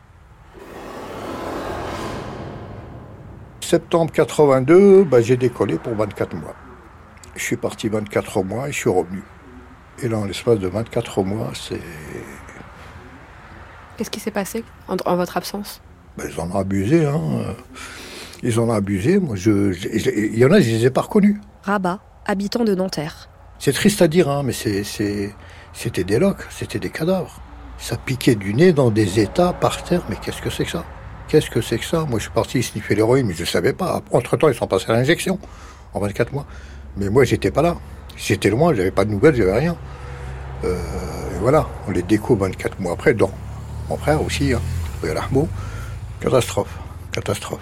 Septembre quatre-vingt-deux, bah, j'ai décollé pour vingt-quatre mois. Je suis parti vingt-quatre mois et je suis revenu. Et là, en l'espace de vingt-quatre mois, c'est... Qu'est-ce qui s'est passé en, en votre absence ? Ben, ils en ont abusé, hein. Ils en ont abusé. Moi, je, je, je, il y en a, je les ai pas reconnus. Rabat, habitant de Nanterre. C'est triste à dire, hein, mais c'est, c'est, c'était des loques, c'était des cadavres. Ça piquait du nez dans des états par terre. Mais qu'est-ce que c'est que ça ? Qu'est-ce que c'est que ça ? Moi, je suis parti sniffer l'héroïne, mais je ne savais pas. Entre-temps, ils sont passés à l'injection en vingt-quatre mois. Mais moi, j'étais pas là. J'étais loin, j'avais pas de nouvelles, j'avais rien. Euh, et voilà, on les découvre vingt-quatre mois après, dans mon frère aussi, hein, Rahmo. Catastrophe, catastrophe.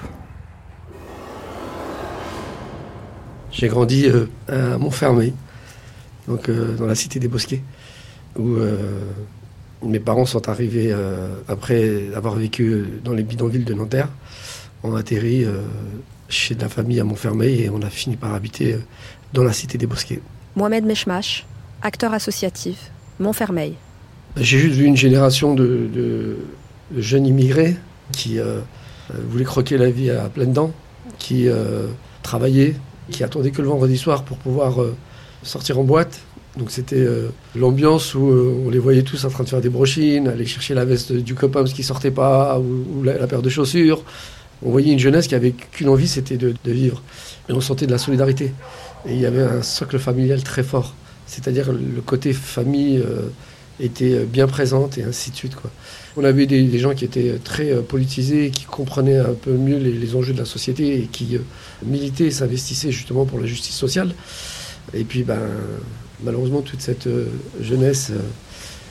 J'ai grandi euh, à Montfermeil, donc euh, dans la cité des Bosquets, où euh, mes parents sont arrivés euh, après avoir vécu dans les bidonvilles de Nanterre. On a atterri euh, chez de la famille à Montfermeil et on a fini par habiter euh, dans la cité des Bosquets. Mohamed Meshmash, acteur associatif, Montfermeil. J'ai juste vu une génération de, de, de jeunes immigrés qui euh, voulaient croquer la vie à pleines dents, qui euh, travaillaient, qui attendaient que le vendredi soir pour pouvoir euh, sortir en boîte. Donc c'était euh, l'ambiance où euh, on les voyait tous en train de faire des brochines, aller chercher la veste du copain parce qu'il sortait pas, ou, ou la, la paire de chaussures. On voyait une jeunesse qui avait qu'une envie, c'était de, de vivre. Et on sentait de la solidarité. Et il y avait un socle familial très fort. C'est-à-dire le côté famille euh, était bien présente et ainsi de suite, quoi. On avait des, des gens qui étaient très euh, politisés, qui comprenaient un peu mieux les, les enjeux de la société et qui euh, militaient et s'investissaient justement pour la justice sociale. Et puis, ben, malheureusement, toute cette euh, jeunesse euh,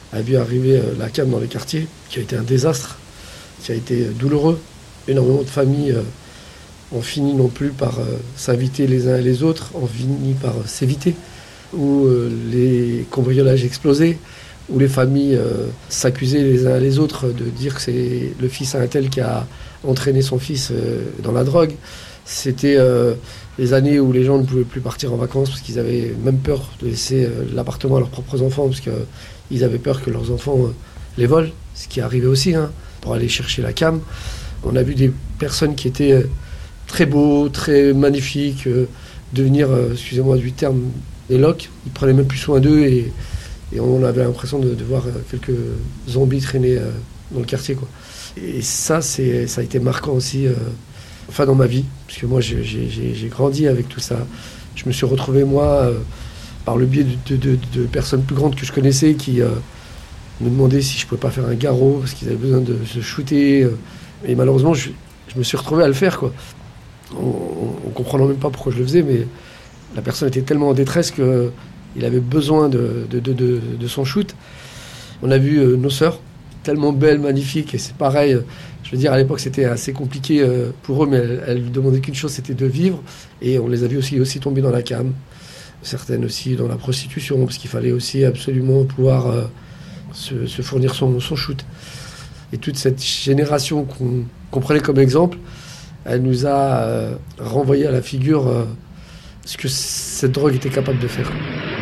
a vu arriver la C A M dans les quartiers, qui a été un désastre, qui a été douloureux. Énormément de familles euh, ont fini non plus par euh, s'inviter les uns et les autres, ont fini par euh, s'éviter, où euh, les cambriolages explosaient, où les familles euh, s'accusaient les uns et les autres de dire que c'est le fils à un tel qui a entraîné son fils euh, dans la drogue. C'était euh, les années où les gens ne pouvaient plus partir en vacances parce qu'ils avaient même peur de laisser euh, l'appartement à leurs propres enfants, parce qu'ils avaient peur que leurs enfants euh, les volent, ce qui arrivait aussi, hein, pour aller chercher la C A M. On a vu des personnes qui étaient euh, très beaux, très magnifiques, euh, devenir, euh, excusez-moi du terme, des loques. Ils prenaient même plus soin d'eux et, et on avait l'impression de, de voir euh, quelques zombies traîner euh, dans le quartier, quoi. Et ça, c'est, ça a été marquant aussi, euh, enfin dans ma vie, parce que moi j'ai, j'ai, j'ai grandi avec tout ça. Je me suis retrouvé, moi, euh, par le biais de, de, de, de personnes plus grandes que je connaissais qui euh, me demandaient si je pouvais pas faire un garrot, parce qu'ils avaient besoin de se shooter. Euh, et malheureusement, je, je me suis retrouvé à le faire, quoi. En comprenant même pas pourquoi je le faisais, mais la personne était tellement en détresse qu'il avait besoin de, de, de, de, de son shoot. On a vu euh, nos sœurs, tellement belles, magnifiques, et c'est pareil, euh, je veux dire, à l'époque c'était assez compliqué euh, pour eux, mais elles, elles demandaient qu'une chose, c'était de vivre, et on les a vues aussi, aussi tomber dans la C A M, certaines aussi dans la prostitution, parce qu'il fallait aussi absolument pouvoir euh, se, se fournir son, son shoot. Et toute cette génération qu'on, qu'on prenait comme exemple, elle nous a euh, renvoyé à la figure euh, ce que cette drogue était capable de faire.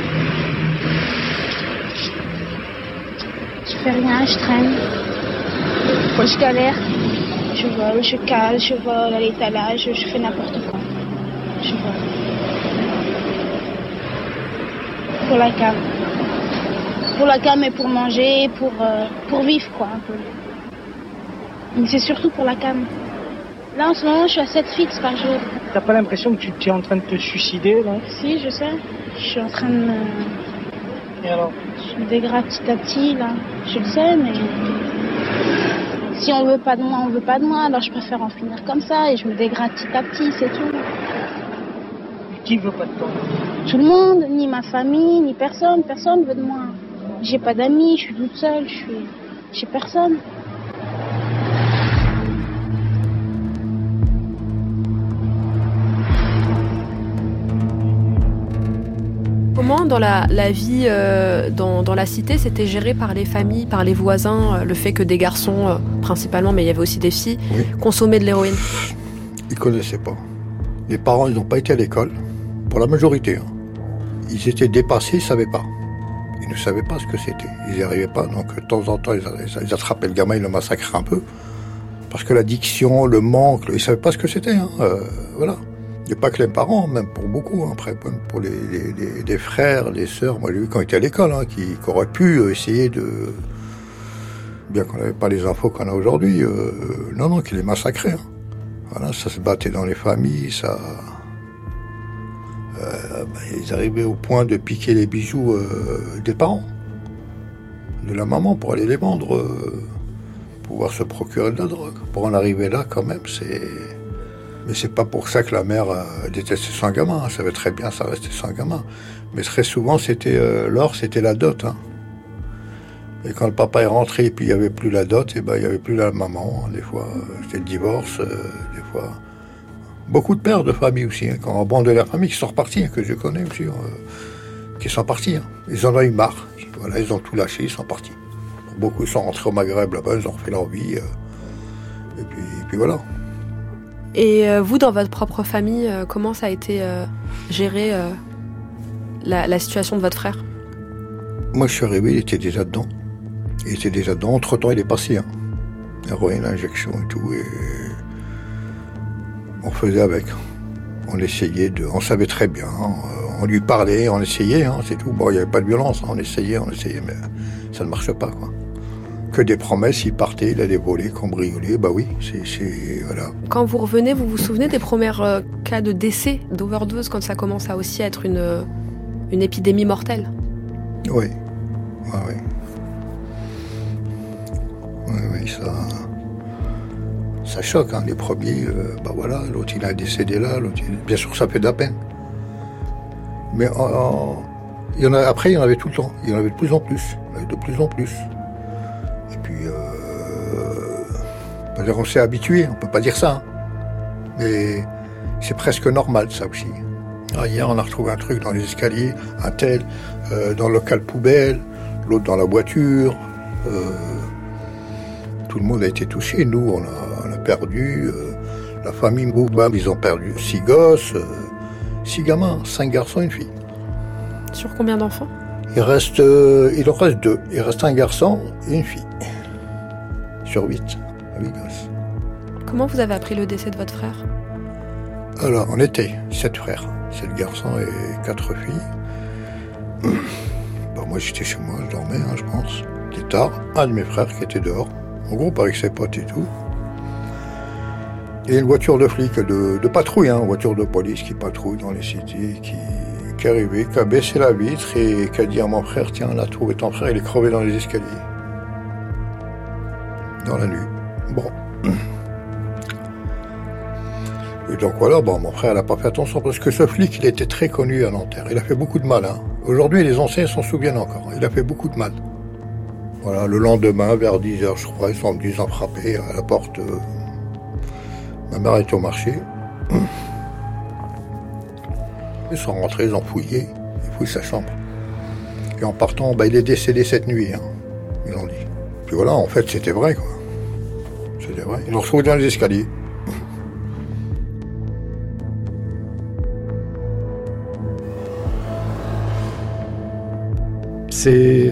Je fais rien, je traîne. Quand je galère, je vole, je cale, je vole à l'étalage, je fais n'importe quoi. Je vole. Pour la C A M. Pour la C A M et pour manger, pour, euh, pour vivre, quoi, un peu. Mais c'est surtout pour la C A M. Là, en ce moment, je suis à sept fixes par jour. T'as pas l'impression que tu es en train de te suicider, là? Si, je sais. Je suis en train de me... Et alors? Je me dégrade petit à petit, là. Je le sais, mais... Si on veut pas de moi, on veut pas de moi. Alors je préfère en finir comme ça et je me dégrade petit à petit, c'est tout. Qui veut pas de toi? Tout le monde, ni ma famille, ni personne. Personne veut de moi. J'ai pas d'amis, je suis toute seule, je suis... J'ai personne. Comment dans la, la vie euh, dans, dans la cité, c'était géré par les familles, par les voisins, euh, le fait que des garçons, euh, principalement, mais il y avait aussi des filles, oui, consommaient de l'héroïne? Ils ne connaissaient pas. Les parents, ils n'ont pas été à l'école, pour la majorité. Hein. Ils étaient dépassés, ils ne savaient pas. Ils ne savaient pas ce que c'était. Ils n'y arrivaient pas, donc de temps en temps, ils, ils attrapaient le gamin, ils le massacraient un peu. Parce que l'addiction, le manque, ils ne savaient pas ce que c'était. Hein. Euh, voilà. Il n'y a pas que les parents, même pour beaucoup, hein, après, pour les, les, les, les frères, les sœurs, moi j'ai vu quand ils étaient à l'école, hein, qui, qui auraient pu essayer de... Bien qu'on n'avait pas les infos qu'on a aujourd'hui, euh, non, non, qu'ils les massacraient. Hein. Voilà, ça se battait dans les familles, ça... Euh, ben, ils arrivaient au point de piquer les bijoux euh, des parents, de la maman, pour aller les vendre, euh, pouvoir se procurer de la drogue. Pour en arriver là, quand même, c'est... Mais c'est pas pour ça que la mère euh, détestait son gamin. Elle savait très bien ça restait son gamin. Mais très souvent, c'était euh, l'or, c'était la dot. Hein. Et quand le papa est rentré et puis il n'y avait plus la dot, et ben il n'y avait plus la maman. Des fois, euh, c'était le divorce. Euh, des fois, beaucoup de pères de famille aussi. Hein, quand on bande de la famille qui sont repartis, hein, que je connais aussi, euh, qui sont partis. Hein. Ils en ont eu marre. Voilà, ils ont tout lâché, ils sont partis. Beaucoup sont rentrés au Maghreb là-bas, ils ont refait leur vie. Euh, et puis, et puis voilà. Et euh, vous, dans votre propre famille, euh, comment ça a été euh, géré euh, la, la situation de votre frère? Moi, je suis arrivé, il était déjà dedans. Il était déjà dedans. Entre-temps, il est passé. Hein. Héroïne, injection et tout. Et on faisait avec. On essayait de... On savait très bien. Hein. On lui parlait, on essayait, hein, c'est tout. Bon, il n'y avait pas de violence. Hein. On essayait, on essayait, mais ça ne marchait pas, quoi. Que des promesses, il partait, il allait voler, cambrioler, bah oui, c'est, c'est, voilà. Quand vous revenez, vous vous souvenez des premiers euh, cas de décès, d'overdose, quand ça commence à aussi être une, euh, une épidémie mortelle? Oui, oui, oui. Oui, oui, ça, ça choque, hein, les premiers, euh, bah voilà, l'autre il a décédé là, l'autre, il... bien sûr ça fait de la peine. Mais en, en, Il y en a, après, il y en avait tout le temps. Il y en avait de plus en plus. Il y en avait de plus en plus. Et puis, euh, on s'est habitué, on peut pas dire ça. Hein. Mais c'est presque normal, ça aussi. Ah, hier, on a retrouvé un truc dans les escaliers, un tel, euh, dans le local poubelle, l'autre dans la voiture. Euh, tout le monde a été touché. Nous, on a, on a perdu. Euh, la famille Moubam, ils ont perdu six gosses, euh, six gamins, cinq garçons et une fille. Sur combien d'enfants ? Il reste, euh, il en reste deux. Il reste un garçon et une fille. Sur huit. Huit gosses. Comment vous avez appris le décès de votre frère ? Alors, on était sept frères. Sept garçons et quatre filles. Bon, moi, j'étais chez moi, je dormais, hein, je pense. C'était tard. Un de mes frères qui était dehors, en groupe avec ses potes et tout. Et une voiture de flic, de, de patrouille, hein, une voiture de police qui patrouille dans les cités, qui, qui est arrivée, qui a baissé la vitre et qui a dit à mon frère, tiens, on a trouvé ton frère, il est crevé dans les escaliers. Dans la nuit. Bon. Et donc voilà, bon, mon frère n'a pas fait attention parce que ce flic, il était très connu à Nanterre. Il a fait beaucoup de mal. Hein. Aujourd'hui, les anciens s'en souviennent encore. Il a fait beaucoup de mal. Voilà, le lendemain, vers dix heures, je crois, ils sont venus en frapper à la porte. Euh... Ma mère était au marché. Ils sont rentrés, ils ont fouillé. Ils fouillent sa chambre. Et en partant, bah, il est décédé cette nuit, hein, ils l'ont dit. Puis voilà, en fait, c'était vrai, quoi. C'était vrai. Ils l'ont retrouvé dans les escaliers. C'est...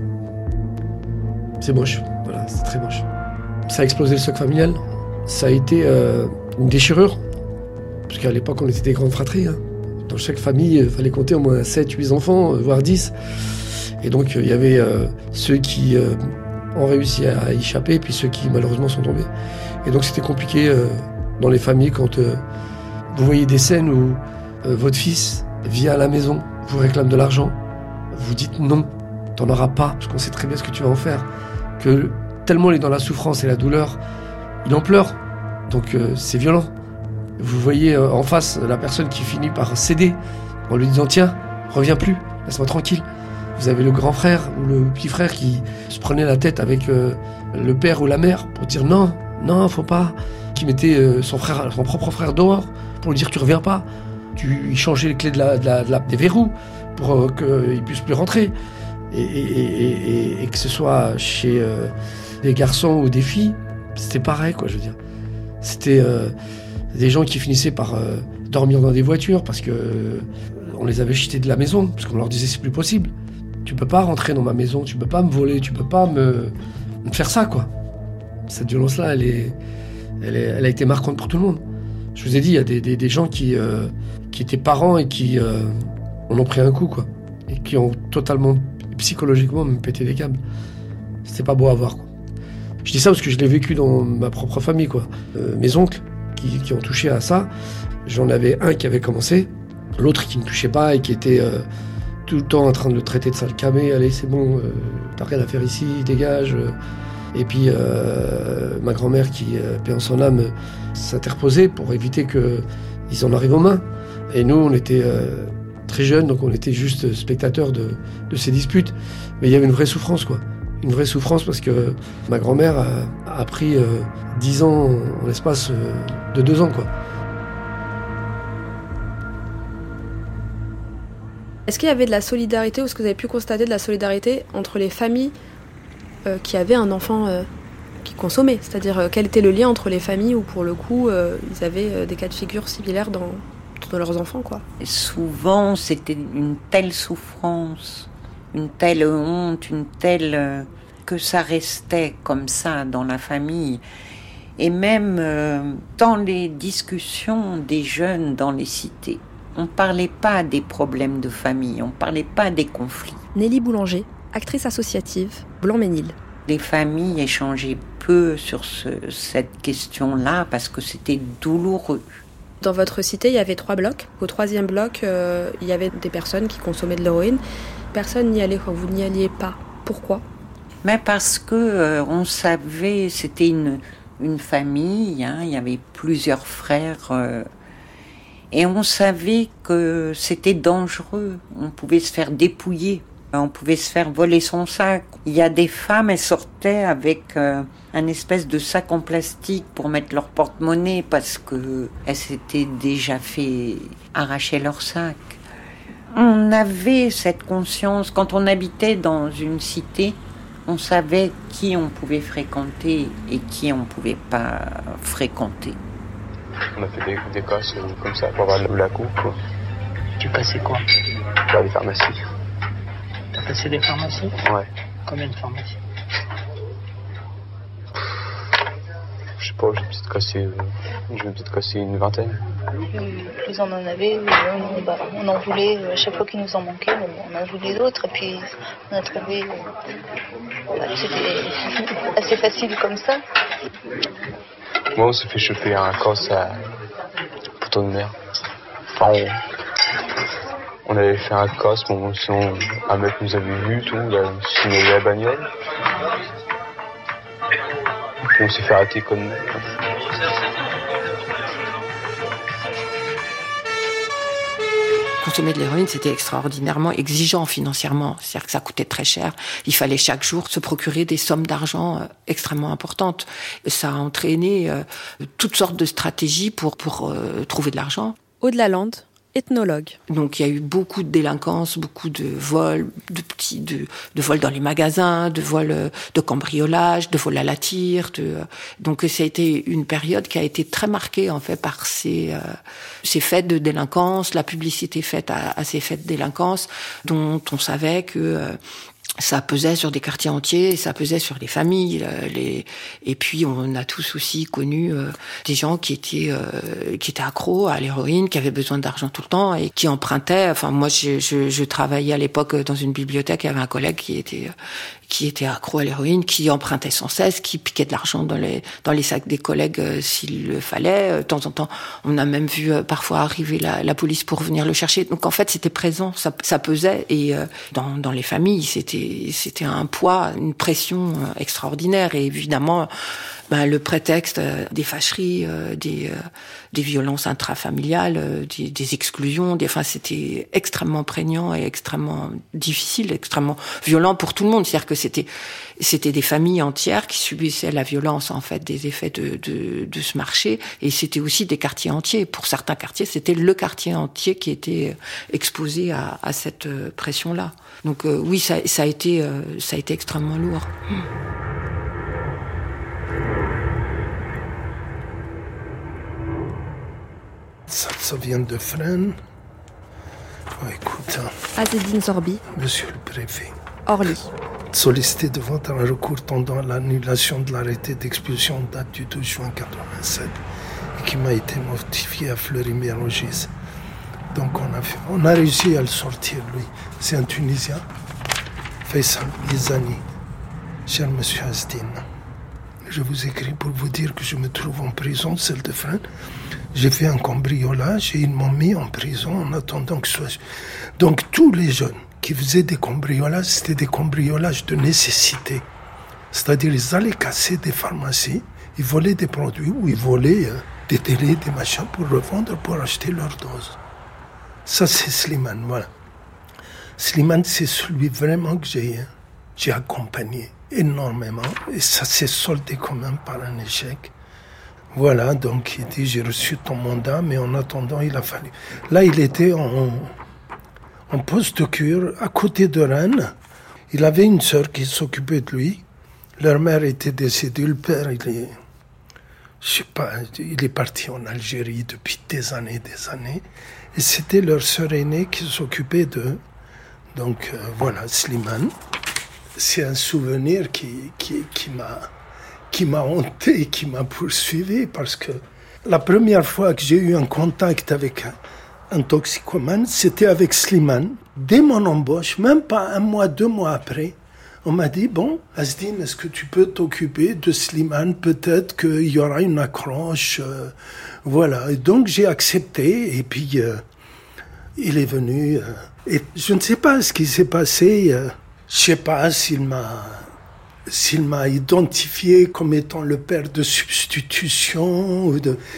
C'est moche, voilà, c'est très moche. Ça a explosé le socle familial, ça a été euh, une déchirure, parce qu'à l'époque on était des grandes fratries. Hein. Dans chaque famille, il fallait compter au moins sept huit enfants, voire dix. Et donc il y avait euh, ceux qui euh, ont réussi à échapper, puis ceux qui malheureusement sont tombés. Et donc c'était compliqué euh, dans les familles quand euh, vous voyez des scènes où euh, votre fils vient à la maison, vous réclame de l'argent, vous dites non, t'en auras pas, parce qu'on sait très bien ce que tu vas en faire. Que tellement il est dans la souffrance et la douleur, il en pleure. Donc euh, c'est violent. Vous voyez euh, en face la personne qui finit par céder en lui disant tiens, reviens plus, laisse-moi tranquille. Vous avez le grand frère ou le petit frère qui se prenait la tête avec euh, le père ou la mère pour dire non, non, faut pas. Qui mettait euh, son frère, son propre frère dehors pour lui dire tu reviens pas. Tu changeais les clés de la, de la, de la, des verrous pour euh, qu'il puisse plus rentrer. Et, et, et, et, et que ce soit chez euh, des garçons ou des filles, c'était pareil, quoi, je veux dire. C'était euh, des gens qui finissaient par euh, dormir dans des voitures parce que euh, on les avait jetés de la maison, parce qu'on leur disait c'est plus possible. Tu peux pas rentrer dans ma maison, tu peux pas me voler, tu peux pas me, me faire ça, quoi. Cette violence-là, elle est, elle est, elle a été marquante pour tout le monde. Je vous ai dit, il y a des, des, des gens qui, euh, qui étaient parents et qui euh, en ont pris un coup, quoi, et qui ont totalement psychologiquement me péter les câbles. C'était pas beau à voir, quoi. Je dis ça parce que je l'ai vécu dans ma propre famille, quoi. Euh, mes oncles qui, qui ont touché à ça, j'en avais un qui avait commencé, l'autre qui ne touchait pas et qui était euh, tout le temps en train de le traiter de sale camé. Allez, c'est bon, euh, t'as rien à faire ici, dégage. Et puis euh, ma grand-mère qui, euh, paix en son âme, s'interposait pour éviter qu'ils en arrivent aux mains. Et nous, on était euh, très jeunes, donc on était juste spectateurs de, de ces disputes. Mais il y avait une vraie souffrance, quoi. Une vraie souffrance parce que ma grand-mère a, a pris euh, dix ans en l'espace euh, de deux ans, quoi. Est-ce qu'il y avait de la solidarité, ou est-ce que vous avez pu constater de la solidarité entre les familles euh, qui avaient un enfant euh, qui consommait ? C'est-à-dire, euh, quel était le lien entre les familles où, pour le coup, euh, ils avaient euh, des cas de figure similaires dans, dans leurs enfants, quoi ? Souvent, c'était une telle souffrance, une telle honte, une telle... Euh, que ça restait comme ça dans la famille. Et même euh, dans les discussions des jeunes dans les cités, on ne parlait pas des problèmes de famille, on ne parlait pas des conflits. Nelly Boulanger, actrice associative, Blanc-Ménil. Les familles échangeaient peu sur ce, cette question-là parce que c'était douloureux. Dans votre cité, il y avait trois blocs. Au troisième bloc, euh, il y avait des personnes qui consommaient de l'héroïne. Personne n'y allait, vous n'y alliez pas. Pourquoi ? Mais parce que euh, on savait, c'était une, une famille, hein, il y avait plusieurs frères, euh, Et on savait que c'était dangereux. On pouvait se faire dépouiller. On pouvait se faire voler son sac. Il y a des femmes, elles sortaient avec euh, un espèce de sac en plastique pour mettre leur porte-monnaie parce que elles s'étaient déjà fait arracher leur sac. On avait cette conscience. Quand on habitait dans une cité, on savait qui on pouvait fréquenter et qui on pouvait pas fréquenter. On a fait des, des casses euh, comme ça pour avoir de la coupe. Quoi. Tu cassais quoi? Bah, des pharmacies. T'as cassé des pharmacies? Ouais. Combien de pharmacies? Je sais pas, j'ai peut-être cassé, euh, j'ai peut-être cassé une vingtaine. Plus on en avait, on, bah, on en voulait, à chaque fois qu'il nous en manquait, on en voulait d'autres. Et puis on a trouvé, euh, bah, c'était assez facile comme ça. Moi, on s'est fait choper un casse à Poteau de Mer. Enfin, on, on avait fait un casse, bon, sinon un mec nous avait vu, tout, il a signalé la bagnole. On s'est fait arrêter comme nous. Consommer de l'héroïne, c'était extraordinairement exigeant financièrement. C'est-à-dire que ça coûtait très cher. Il fallait chaque jour se procurer des sommes d'argent extrêmement importantes. Ça a entraîné euh, toutes sortes de stratégies pour, pour euh, trouver de l'argent. Aude Lalande, ethnologue. Donc il y a eu beaucoup de délinquance, beaucoup de vols, de petits, de, de vols dans les magasins, de vols, de cambriolage, de vols à la tire. De, donc ça a été une période qui a été très marquée en fait par ces, euh, ces faits de délinquance, la publicité faite à, à ces faits de délinquance, dont on savait que euh, ça pesait sur des quartiers entiers, ça pesait sur les familles, les et puis on a tous aussi connu euh, des gens qui étaient euh, qui étaient accros à l'héroïne, qui avaient besoin d'argent tout le temps et qui empruntaient. Enfin moi je je, je travaillais à l'époque dans une bibliothèque, il y avait un collègue qui était qui était accro à l'héroïne, qui empruntait sans cesse, qui piquait de l'argent dans les dans les sacs des collègues euh, s'il le fallait. De temps en temps, on a même vu euh, parfois arriver la, la police pour venir le chercher. Donc en fait, c'était présent, ça, ça pesait et euh, dans dans les familles, c'était c'était un poids, une pression euh, extraordinaire et évidemment ben, le prétexte euh, des fâcheries, euh, des euh, des violences intrafamiliales, euh, des, des exclusions, des enfin c'était extrêmement prégnant et extrêmement difficile, extrêmement violent pour tout le monde. C'est-à-dire que c'était c'était des familles entières qui subissaient la violence en fait des effets de de, de ce marché et c'était aussi des quartiers entiers. Pour certains quartiers, c'était le quartier entier qui était exposé à, à cette pression-là. Donc euh, oui, ça, ça a été euh, ça a été extrêmement lourd. Ça, ça vient de Fresnes. Oh, écoute, hein. Azzedine Zorbi. Monsieur le préfet. Orly. Sollicité devant un recours tendant à l'annulation de l'arrêté d'expulsion date du douze juin quatre-vingt-sept et qui m'a été notifié à Fleury-Mérogis. Donc on a, fait, on a réussi à le sortir, lui. C'est un Tunisien. Faisal Izani. Cher monsieur Azzedine, je vous écris pour vous dire que je me trouve en prison, celle de Fresnes. J'ai fait un cambriolage et ils m'ont mis en prison en attendant que ce soit... Donc tous les jeunes qui faisaient des cambriolages, c'était des cambriolages de nécessité. C'est-à-dire ils allaient casser des pharmacies, ils volaient des produits ou ils volaient euh, des télés, des machins pour revendre, pour acheter leur dose. Ça c'est Slimane, voilà. Slimane c'est celui vraiment que j'ai, j'ai accompagné énormément et ça s'est soldé quand même par un échec. Voilà, donc il dit, j'ai reçu ton mandat, mais en attendant, il a fallu... Là, il était en, en poste de cure, à côté de Rennes. Il avait une sœur qui s'occupait de lui. Leur mère était décédée, le père, il est... Je sais pas, il est parti en Algérie depuis des années, des années. Et c'était leur sœur aînée qui s'occupait d'eux. Donc, euh, voilà, Slimane. C'est un souvenir qui, qui, qui m'a... qui m'a hanté, qui m'a poursuivi, parce que la première fois que j'ai eu un contact avec un, un toxicomane, c'était avec Slimane. Dès mon embauche, même pas un mois, deux mois après, on m'a dit, bon, Azzedine, est-ce que tu peux t'occuper de Slimane? Peut-être qu'il y aura une accroche. Euh, voilà, et donc j'ai accepté, et puis euh, il est venu. Euh, et je ne sais pas ce qui s'est passé, euh, je ne sais pas s'il m'a... S'il m'a identifié comme étant le père de substitution, ou de...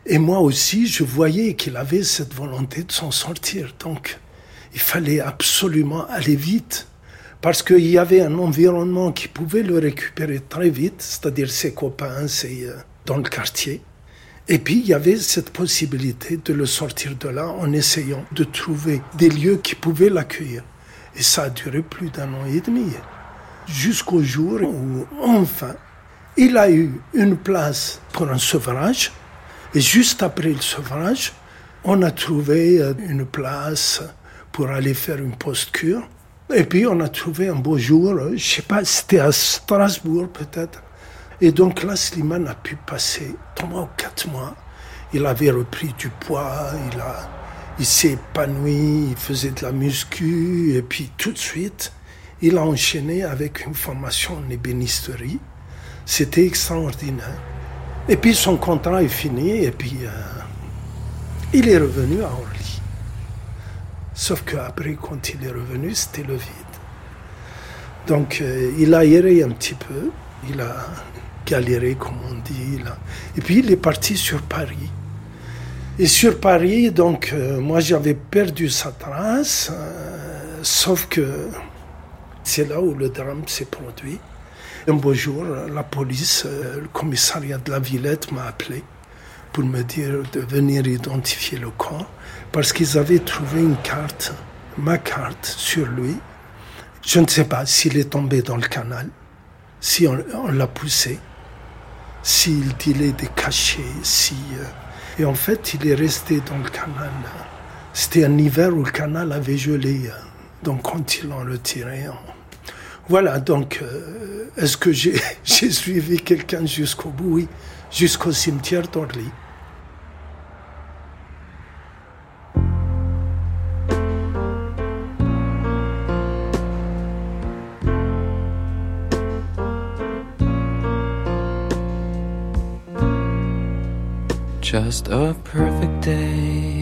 Et moi aussi, je voyais qu'il avait cette volonté de s'en sortir. Donc, il fallait absolument aller vite. Parce qu'il y avait un environnement qui pouvait le récupérer très vite, c'est-à-dire ses copains, ses, euh, dans le quartier. Et puis, il y avait cette possibilité de le sortir de là en essayant de trouver des lieux qui pouvaient l'accueillir. Et ça a duré plus d'un an et demi. Jusqu'au jour où, enfin, il a eu une place pour un sevrage. Et juste après le sevrage, on a trouvé une place pour aller faire une post-cure. Et puis, on a trouvé un beau jour, je ne sais pas, c'était à Strasbourg peut-être. Et donc là, Slimane a pu passer trois ou quatre mois. Il avait repris du poids, il, a, il s'est épanoui, il faisait de la muscu. Et puis tout de suite, il a enchaîné avec une formation en ébénisterie. C'était extraordinaire. Et puis son contrat est fini et puis euh, il est revenu à Orly. Sauf qu'après, quand il est revenu, c'était le vide. Donc, euh, il a erré un petit peu. Il a galéré, comme on dit. Là. Et puis, il est parti sur Paris. Et sur Paris, donc, euh, moi, j'avais perdu sa trace. Euh, sauf que c'est là où le drame s'est produit. Un beau jour, la police, euh, le commissariat de la Villette m'a appelé pour me dire de venir identifier le corps. Parce qu'ils avaient trouvé une carte, ma carte, sur lui. Je ne sais pas s'il est tombé dans le canal, si on, on l'a poussé, s'il dilait des cachets, si... Euh, et en fait, il est resté dans le canal. C'était un hiver où le canal avait gelé. Donc, quand ils l'ont retiré... On... Voilà, donc, euh, est-ce que j'ai, j'ai suivi quelqu'un jusqu'au bout? Oui, jusqu'au cimetière d'Orly. Just a perfect day.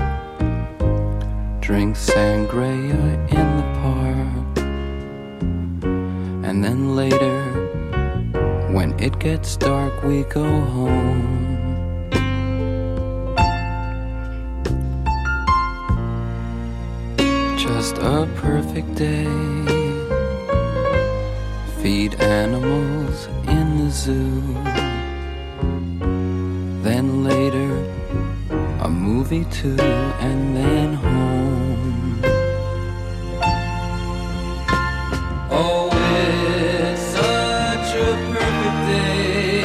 Drink sangria in the park. And then later, when it gets dark, we go home. Just a perfect day. Feed animals in the zoo. Then later, a movie too, and then home. Oh, it's such a perfect day.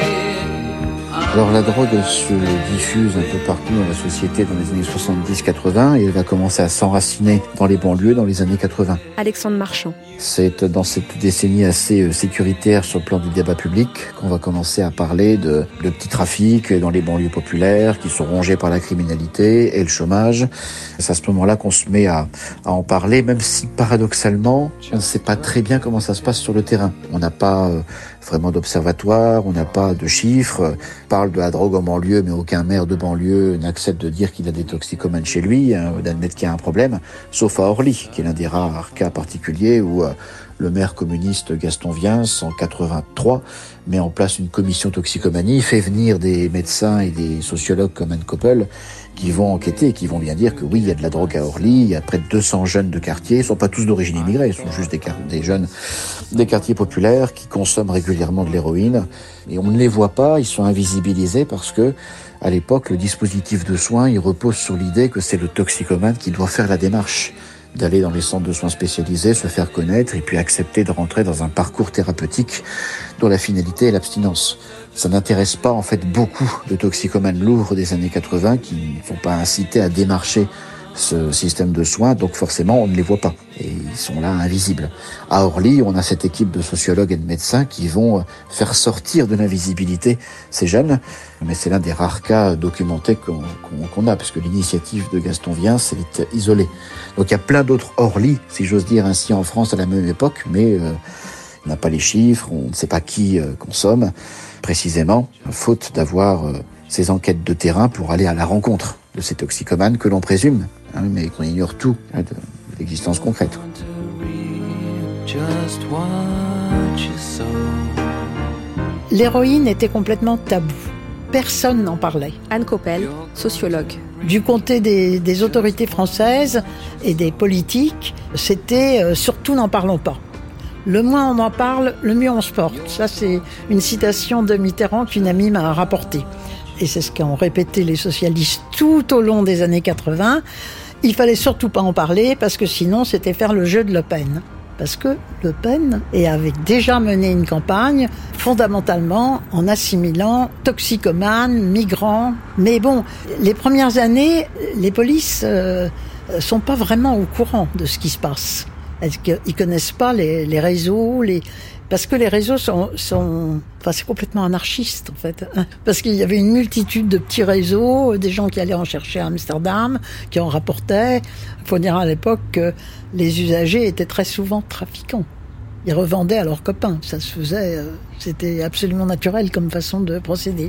Alors la drogue se diffuse un peu partout dans la société dans les années soixante-dix quatre-vingts et elle va commencer à s'enraciner dans les banlieues dans les années quatre-vingts. Alexandre Marchand. C'est dans cette décennie assez sécuritaire sur le plan du débat public qu'on va commencer à parler de, de petits trafics dans les banlieues populaires qui sont rongés par la criminalité et le chômage. C'est à ce moment-là qu'on se met à, à en parler, même si paradoxalement, on ne sait pas très bien comment ça se passe sur le terrain. On n'a pas vraiment d'observatoire, on n'a pas de chiffres. On parle de la drogue en banlieue, mais aucun maire de banlieue n'accepte de dire qu'il a des toxicomanes chez lui, hein, d'admettre qu'il y a un problème, sauf à Orly, qui est l'un des rares cas particuliers où le maire communiste Gaston Viens, en quatre-vingt-trois, met en place une commission toxicomanie, fait venir des médecins et des sociologues comme Anne Koppel, qui vont enquêter et qui vont bien dire que oui, il y a de la drogue à Orly, il y a près de deux cents jeunes de quartier, ils ne sont pas tous d'origine immigrée, ils sont juste des, des jeunes des quartiers populaires qui consomment régulièrement de l'héroïne. Et on ne les voit pas, ils sont invisibilisés parce que, à l'époque, le dispositif de soins, il repose sur l'idée que c'est le toxicomane qui doit faire la démarche d'aller dans les centres de soins spécialisés, se faire connaître et puis accepter de rentrer dans un parcours thérapeutique dont la finalité est l'abstinence. Ça n'intéresse pas en fait beaucoup de toxicomanes lourds des années quatre-vingts qui ne sont pas incités à démarcher ce système de soins, donc forcément on ne les voit pas et ils sont là invisibles. À Orly, on a cette équipe de sociologues et de médecins qui vont faire sortir de l'invisibilité ces jeunes, mais c'est l'un des rares cas documentés qu'on, qu'on, qu'on a, parce que l'initiative de Gaston Viens, c'est isolé. Donc il y a plein d'autres Orly, si j'ose dire ainsi, en France à la même époque, mais euh, on n'a pas les chiffres, on ne sait pas qui euh, consomme précisément, faute d'avoir euh, ces enquêtes de terrain pour aller à la rencontre de ces toxicomanes que l'on présume, hein, mais qu'on ignore tout hein, de, de l'existence concrète. L'héroïne était complètement taboue. personne n'en parlait. Anne Coppel, sociologue. Du côté des, des autorités françaises et des politiques, c'était euh, surtout n'en parlons pas. Le moins on en parle, le mieux on se porte. Ça, c'est une citation de Mitterrand qu'une amie m'a rapportée. Et c'est ce qu'ont répété les socialistes tout au long des années quatre-vingts. Il fallait surtout pas en parler parce que sinon c'était faire le jeu de Le Pen. Parce que Le Pen avait déjà mené une campagne fondamentalement en assimilant toxicomanes, migrants. Mais bon, les premières années, les polices euh, sont pas vraiment au courant de ce qui se passe. Ils connaissent pas les, les réseaux, les... parce que les réseaux sont, sont... Enfin, c'est complètement anarchiste, en fait. Parce qu'il y avait une multitude de petits réseaux, des gens qui allaient en chercher à Amsterdam, qui en rapportaient. Il faut dire à l'époque que les usagers étaient très souvent trafiquants. Ils revendaient à leurs copains. Ça se faisait... C'était absolument naturel comme façon de procéder.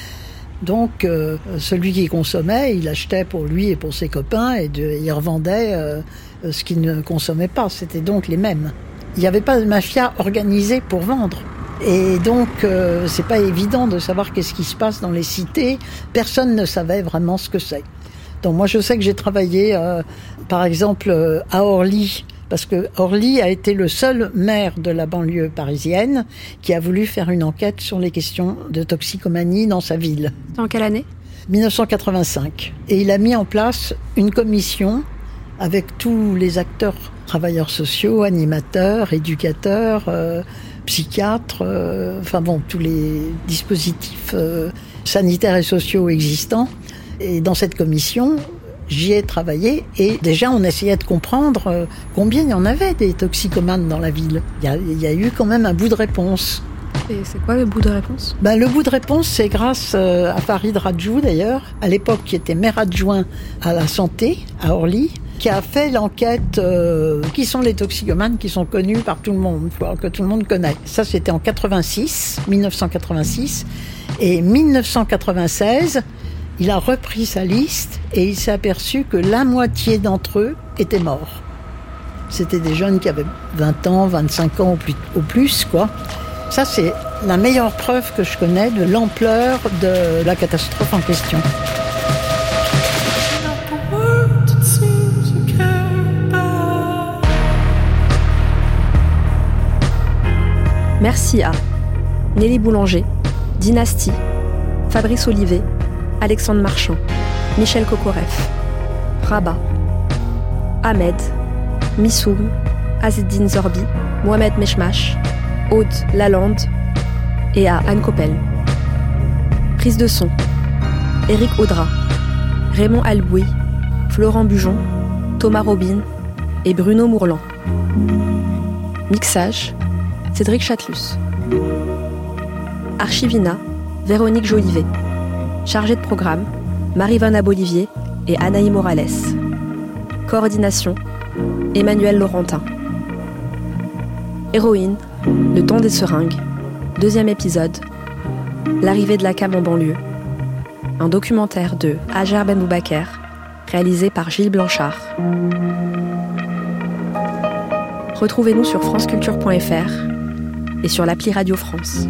Donc, euh, celui qui consommait, il achetait pour lui et pour ses copains, et de, il revendait euh, ce qu'il ne consommait pas. C'était donc les mêmes. Il n'y avait pas de mafia organisée pour vendre. Et donc, euh, c'est pas évident de savoir qu'est-ce qui se passe dans les cités. Personne ne savait vraiment ce que c'est. Donc moi, je sais que j'ai travaillé, euh, par exemple, euh, à Orly, parce que Orly a été le seul maire de la banlieue parisienne qui a voulu faire une enquête sur les questions de toxicomanie dans sa ville. En quelle année ? dix-neuf cent quatre-vingt-cinq. Et il a mis en place une commission avec tous les acteurs, travailleurs sociaux, animateurs, éducateurs, euh, psychiatres, euh, enfin bon, tous les dispositifs euh, sanitaires et sociaux existants. Et dans cette commission, j'y ai travaillé et déjà on essayait de comprendre euh, combien il y en avait des toxicomanes dans la ville. Il y a, il y a eu quand même un bout de réponse. Et c'est quoi le bout de réponse ? Ben, le bout de réponse, c'est grâce euh, à Farid Radjou d'ailleurs, à l'époque qui était maire adjoint à la santé à Orly, qui a fait l'enquête euh, qui sont les toxicomanes qui sont connus par tout le monde, quoi, que tout le monde connaît. Ça, c'était en quatre-vingt-six, dix-neuf cent quatre-vingt-six. Et dix-neuf cent quatre-vingt-seize, il a repris sa liste et il s'est aperçu que la moitié d'entre eux étaient morts. C'était des jeunes qui avaient vingt ans, vingt-cinq ans au plus, au plus quoi. Ça, c'est la meilleure preuve que je connais de l'ampleur de la catastrophe en question. Merci à Nelly Boulanger, Dynastie, Fabrice Olivet, Alexandre Marchand, Michel Kokoreff, Rabat, Ahmed, Missoum, Azeddine Zorbi, Mohamed Meshmash, Aude Lalande et à Anne Coppel. Prise de son, Éric Audra, Raymond Alboui, Florent Bujon, Thomas Robin et Bruno Mourlan. Mixage, Cédric Chatelus. Archivina, Véronique Jolivet. Chargée de programme, Marie-Vanna Bolivier et Anaï Morales. Coordination, Emmanuel Laurentin. Héroïne, Le temps des seringues. Deuxième épisode, L'arrivée de la cam en banlieue. Un documentaire de Hajar Ben Boubaker, réalisé par Gilles Blanchard. Retrouvez-nous sur franceculture point f r et sur l'appli Radio France.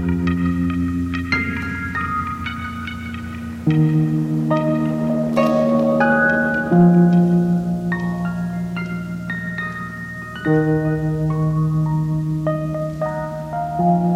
Thank you.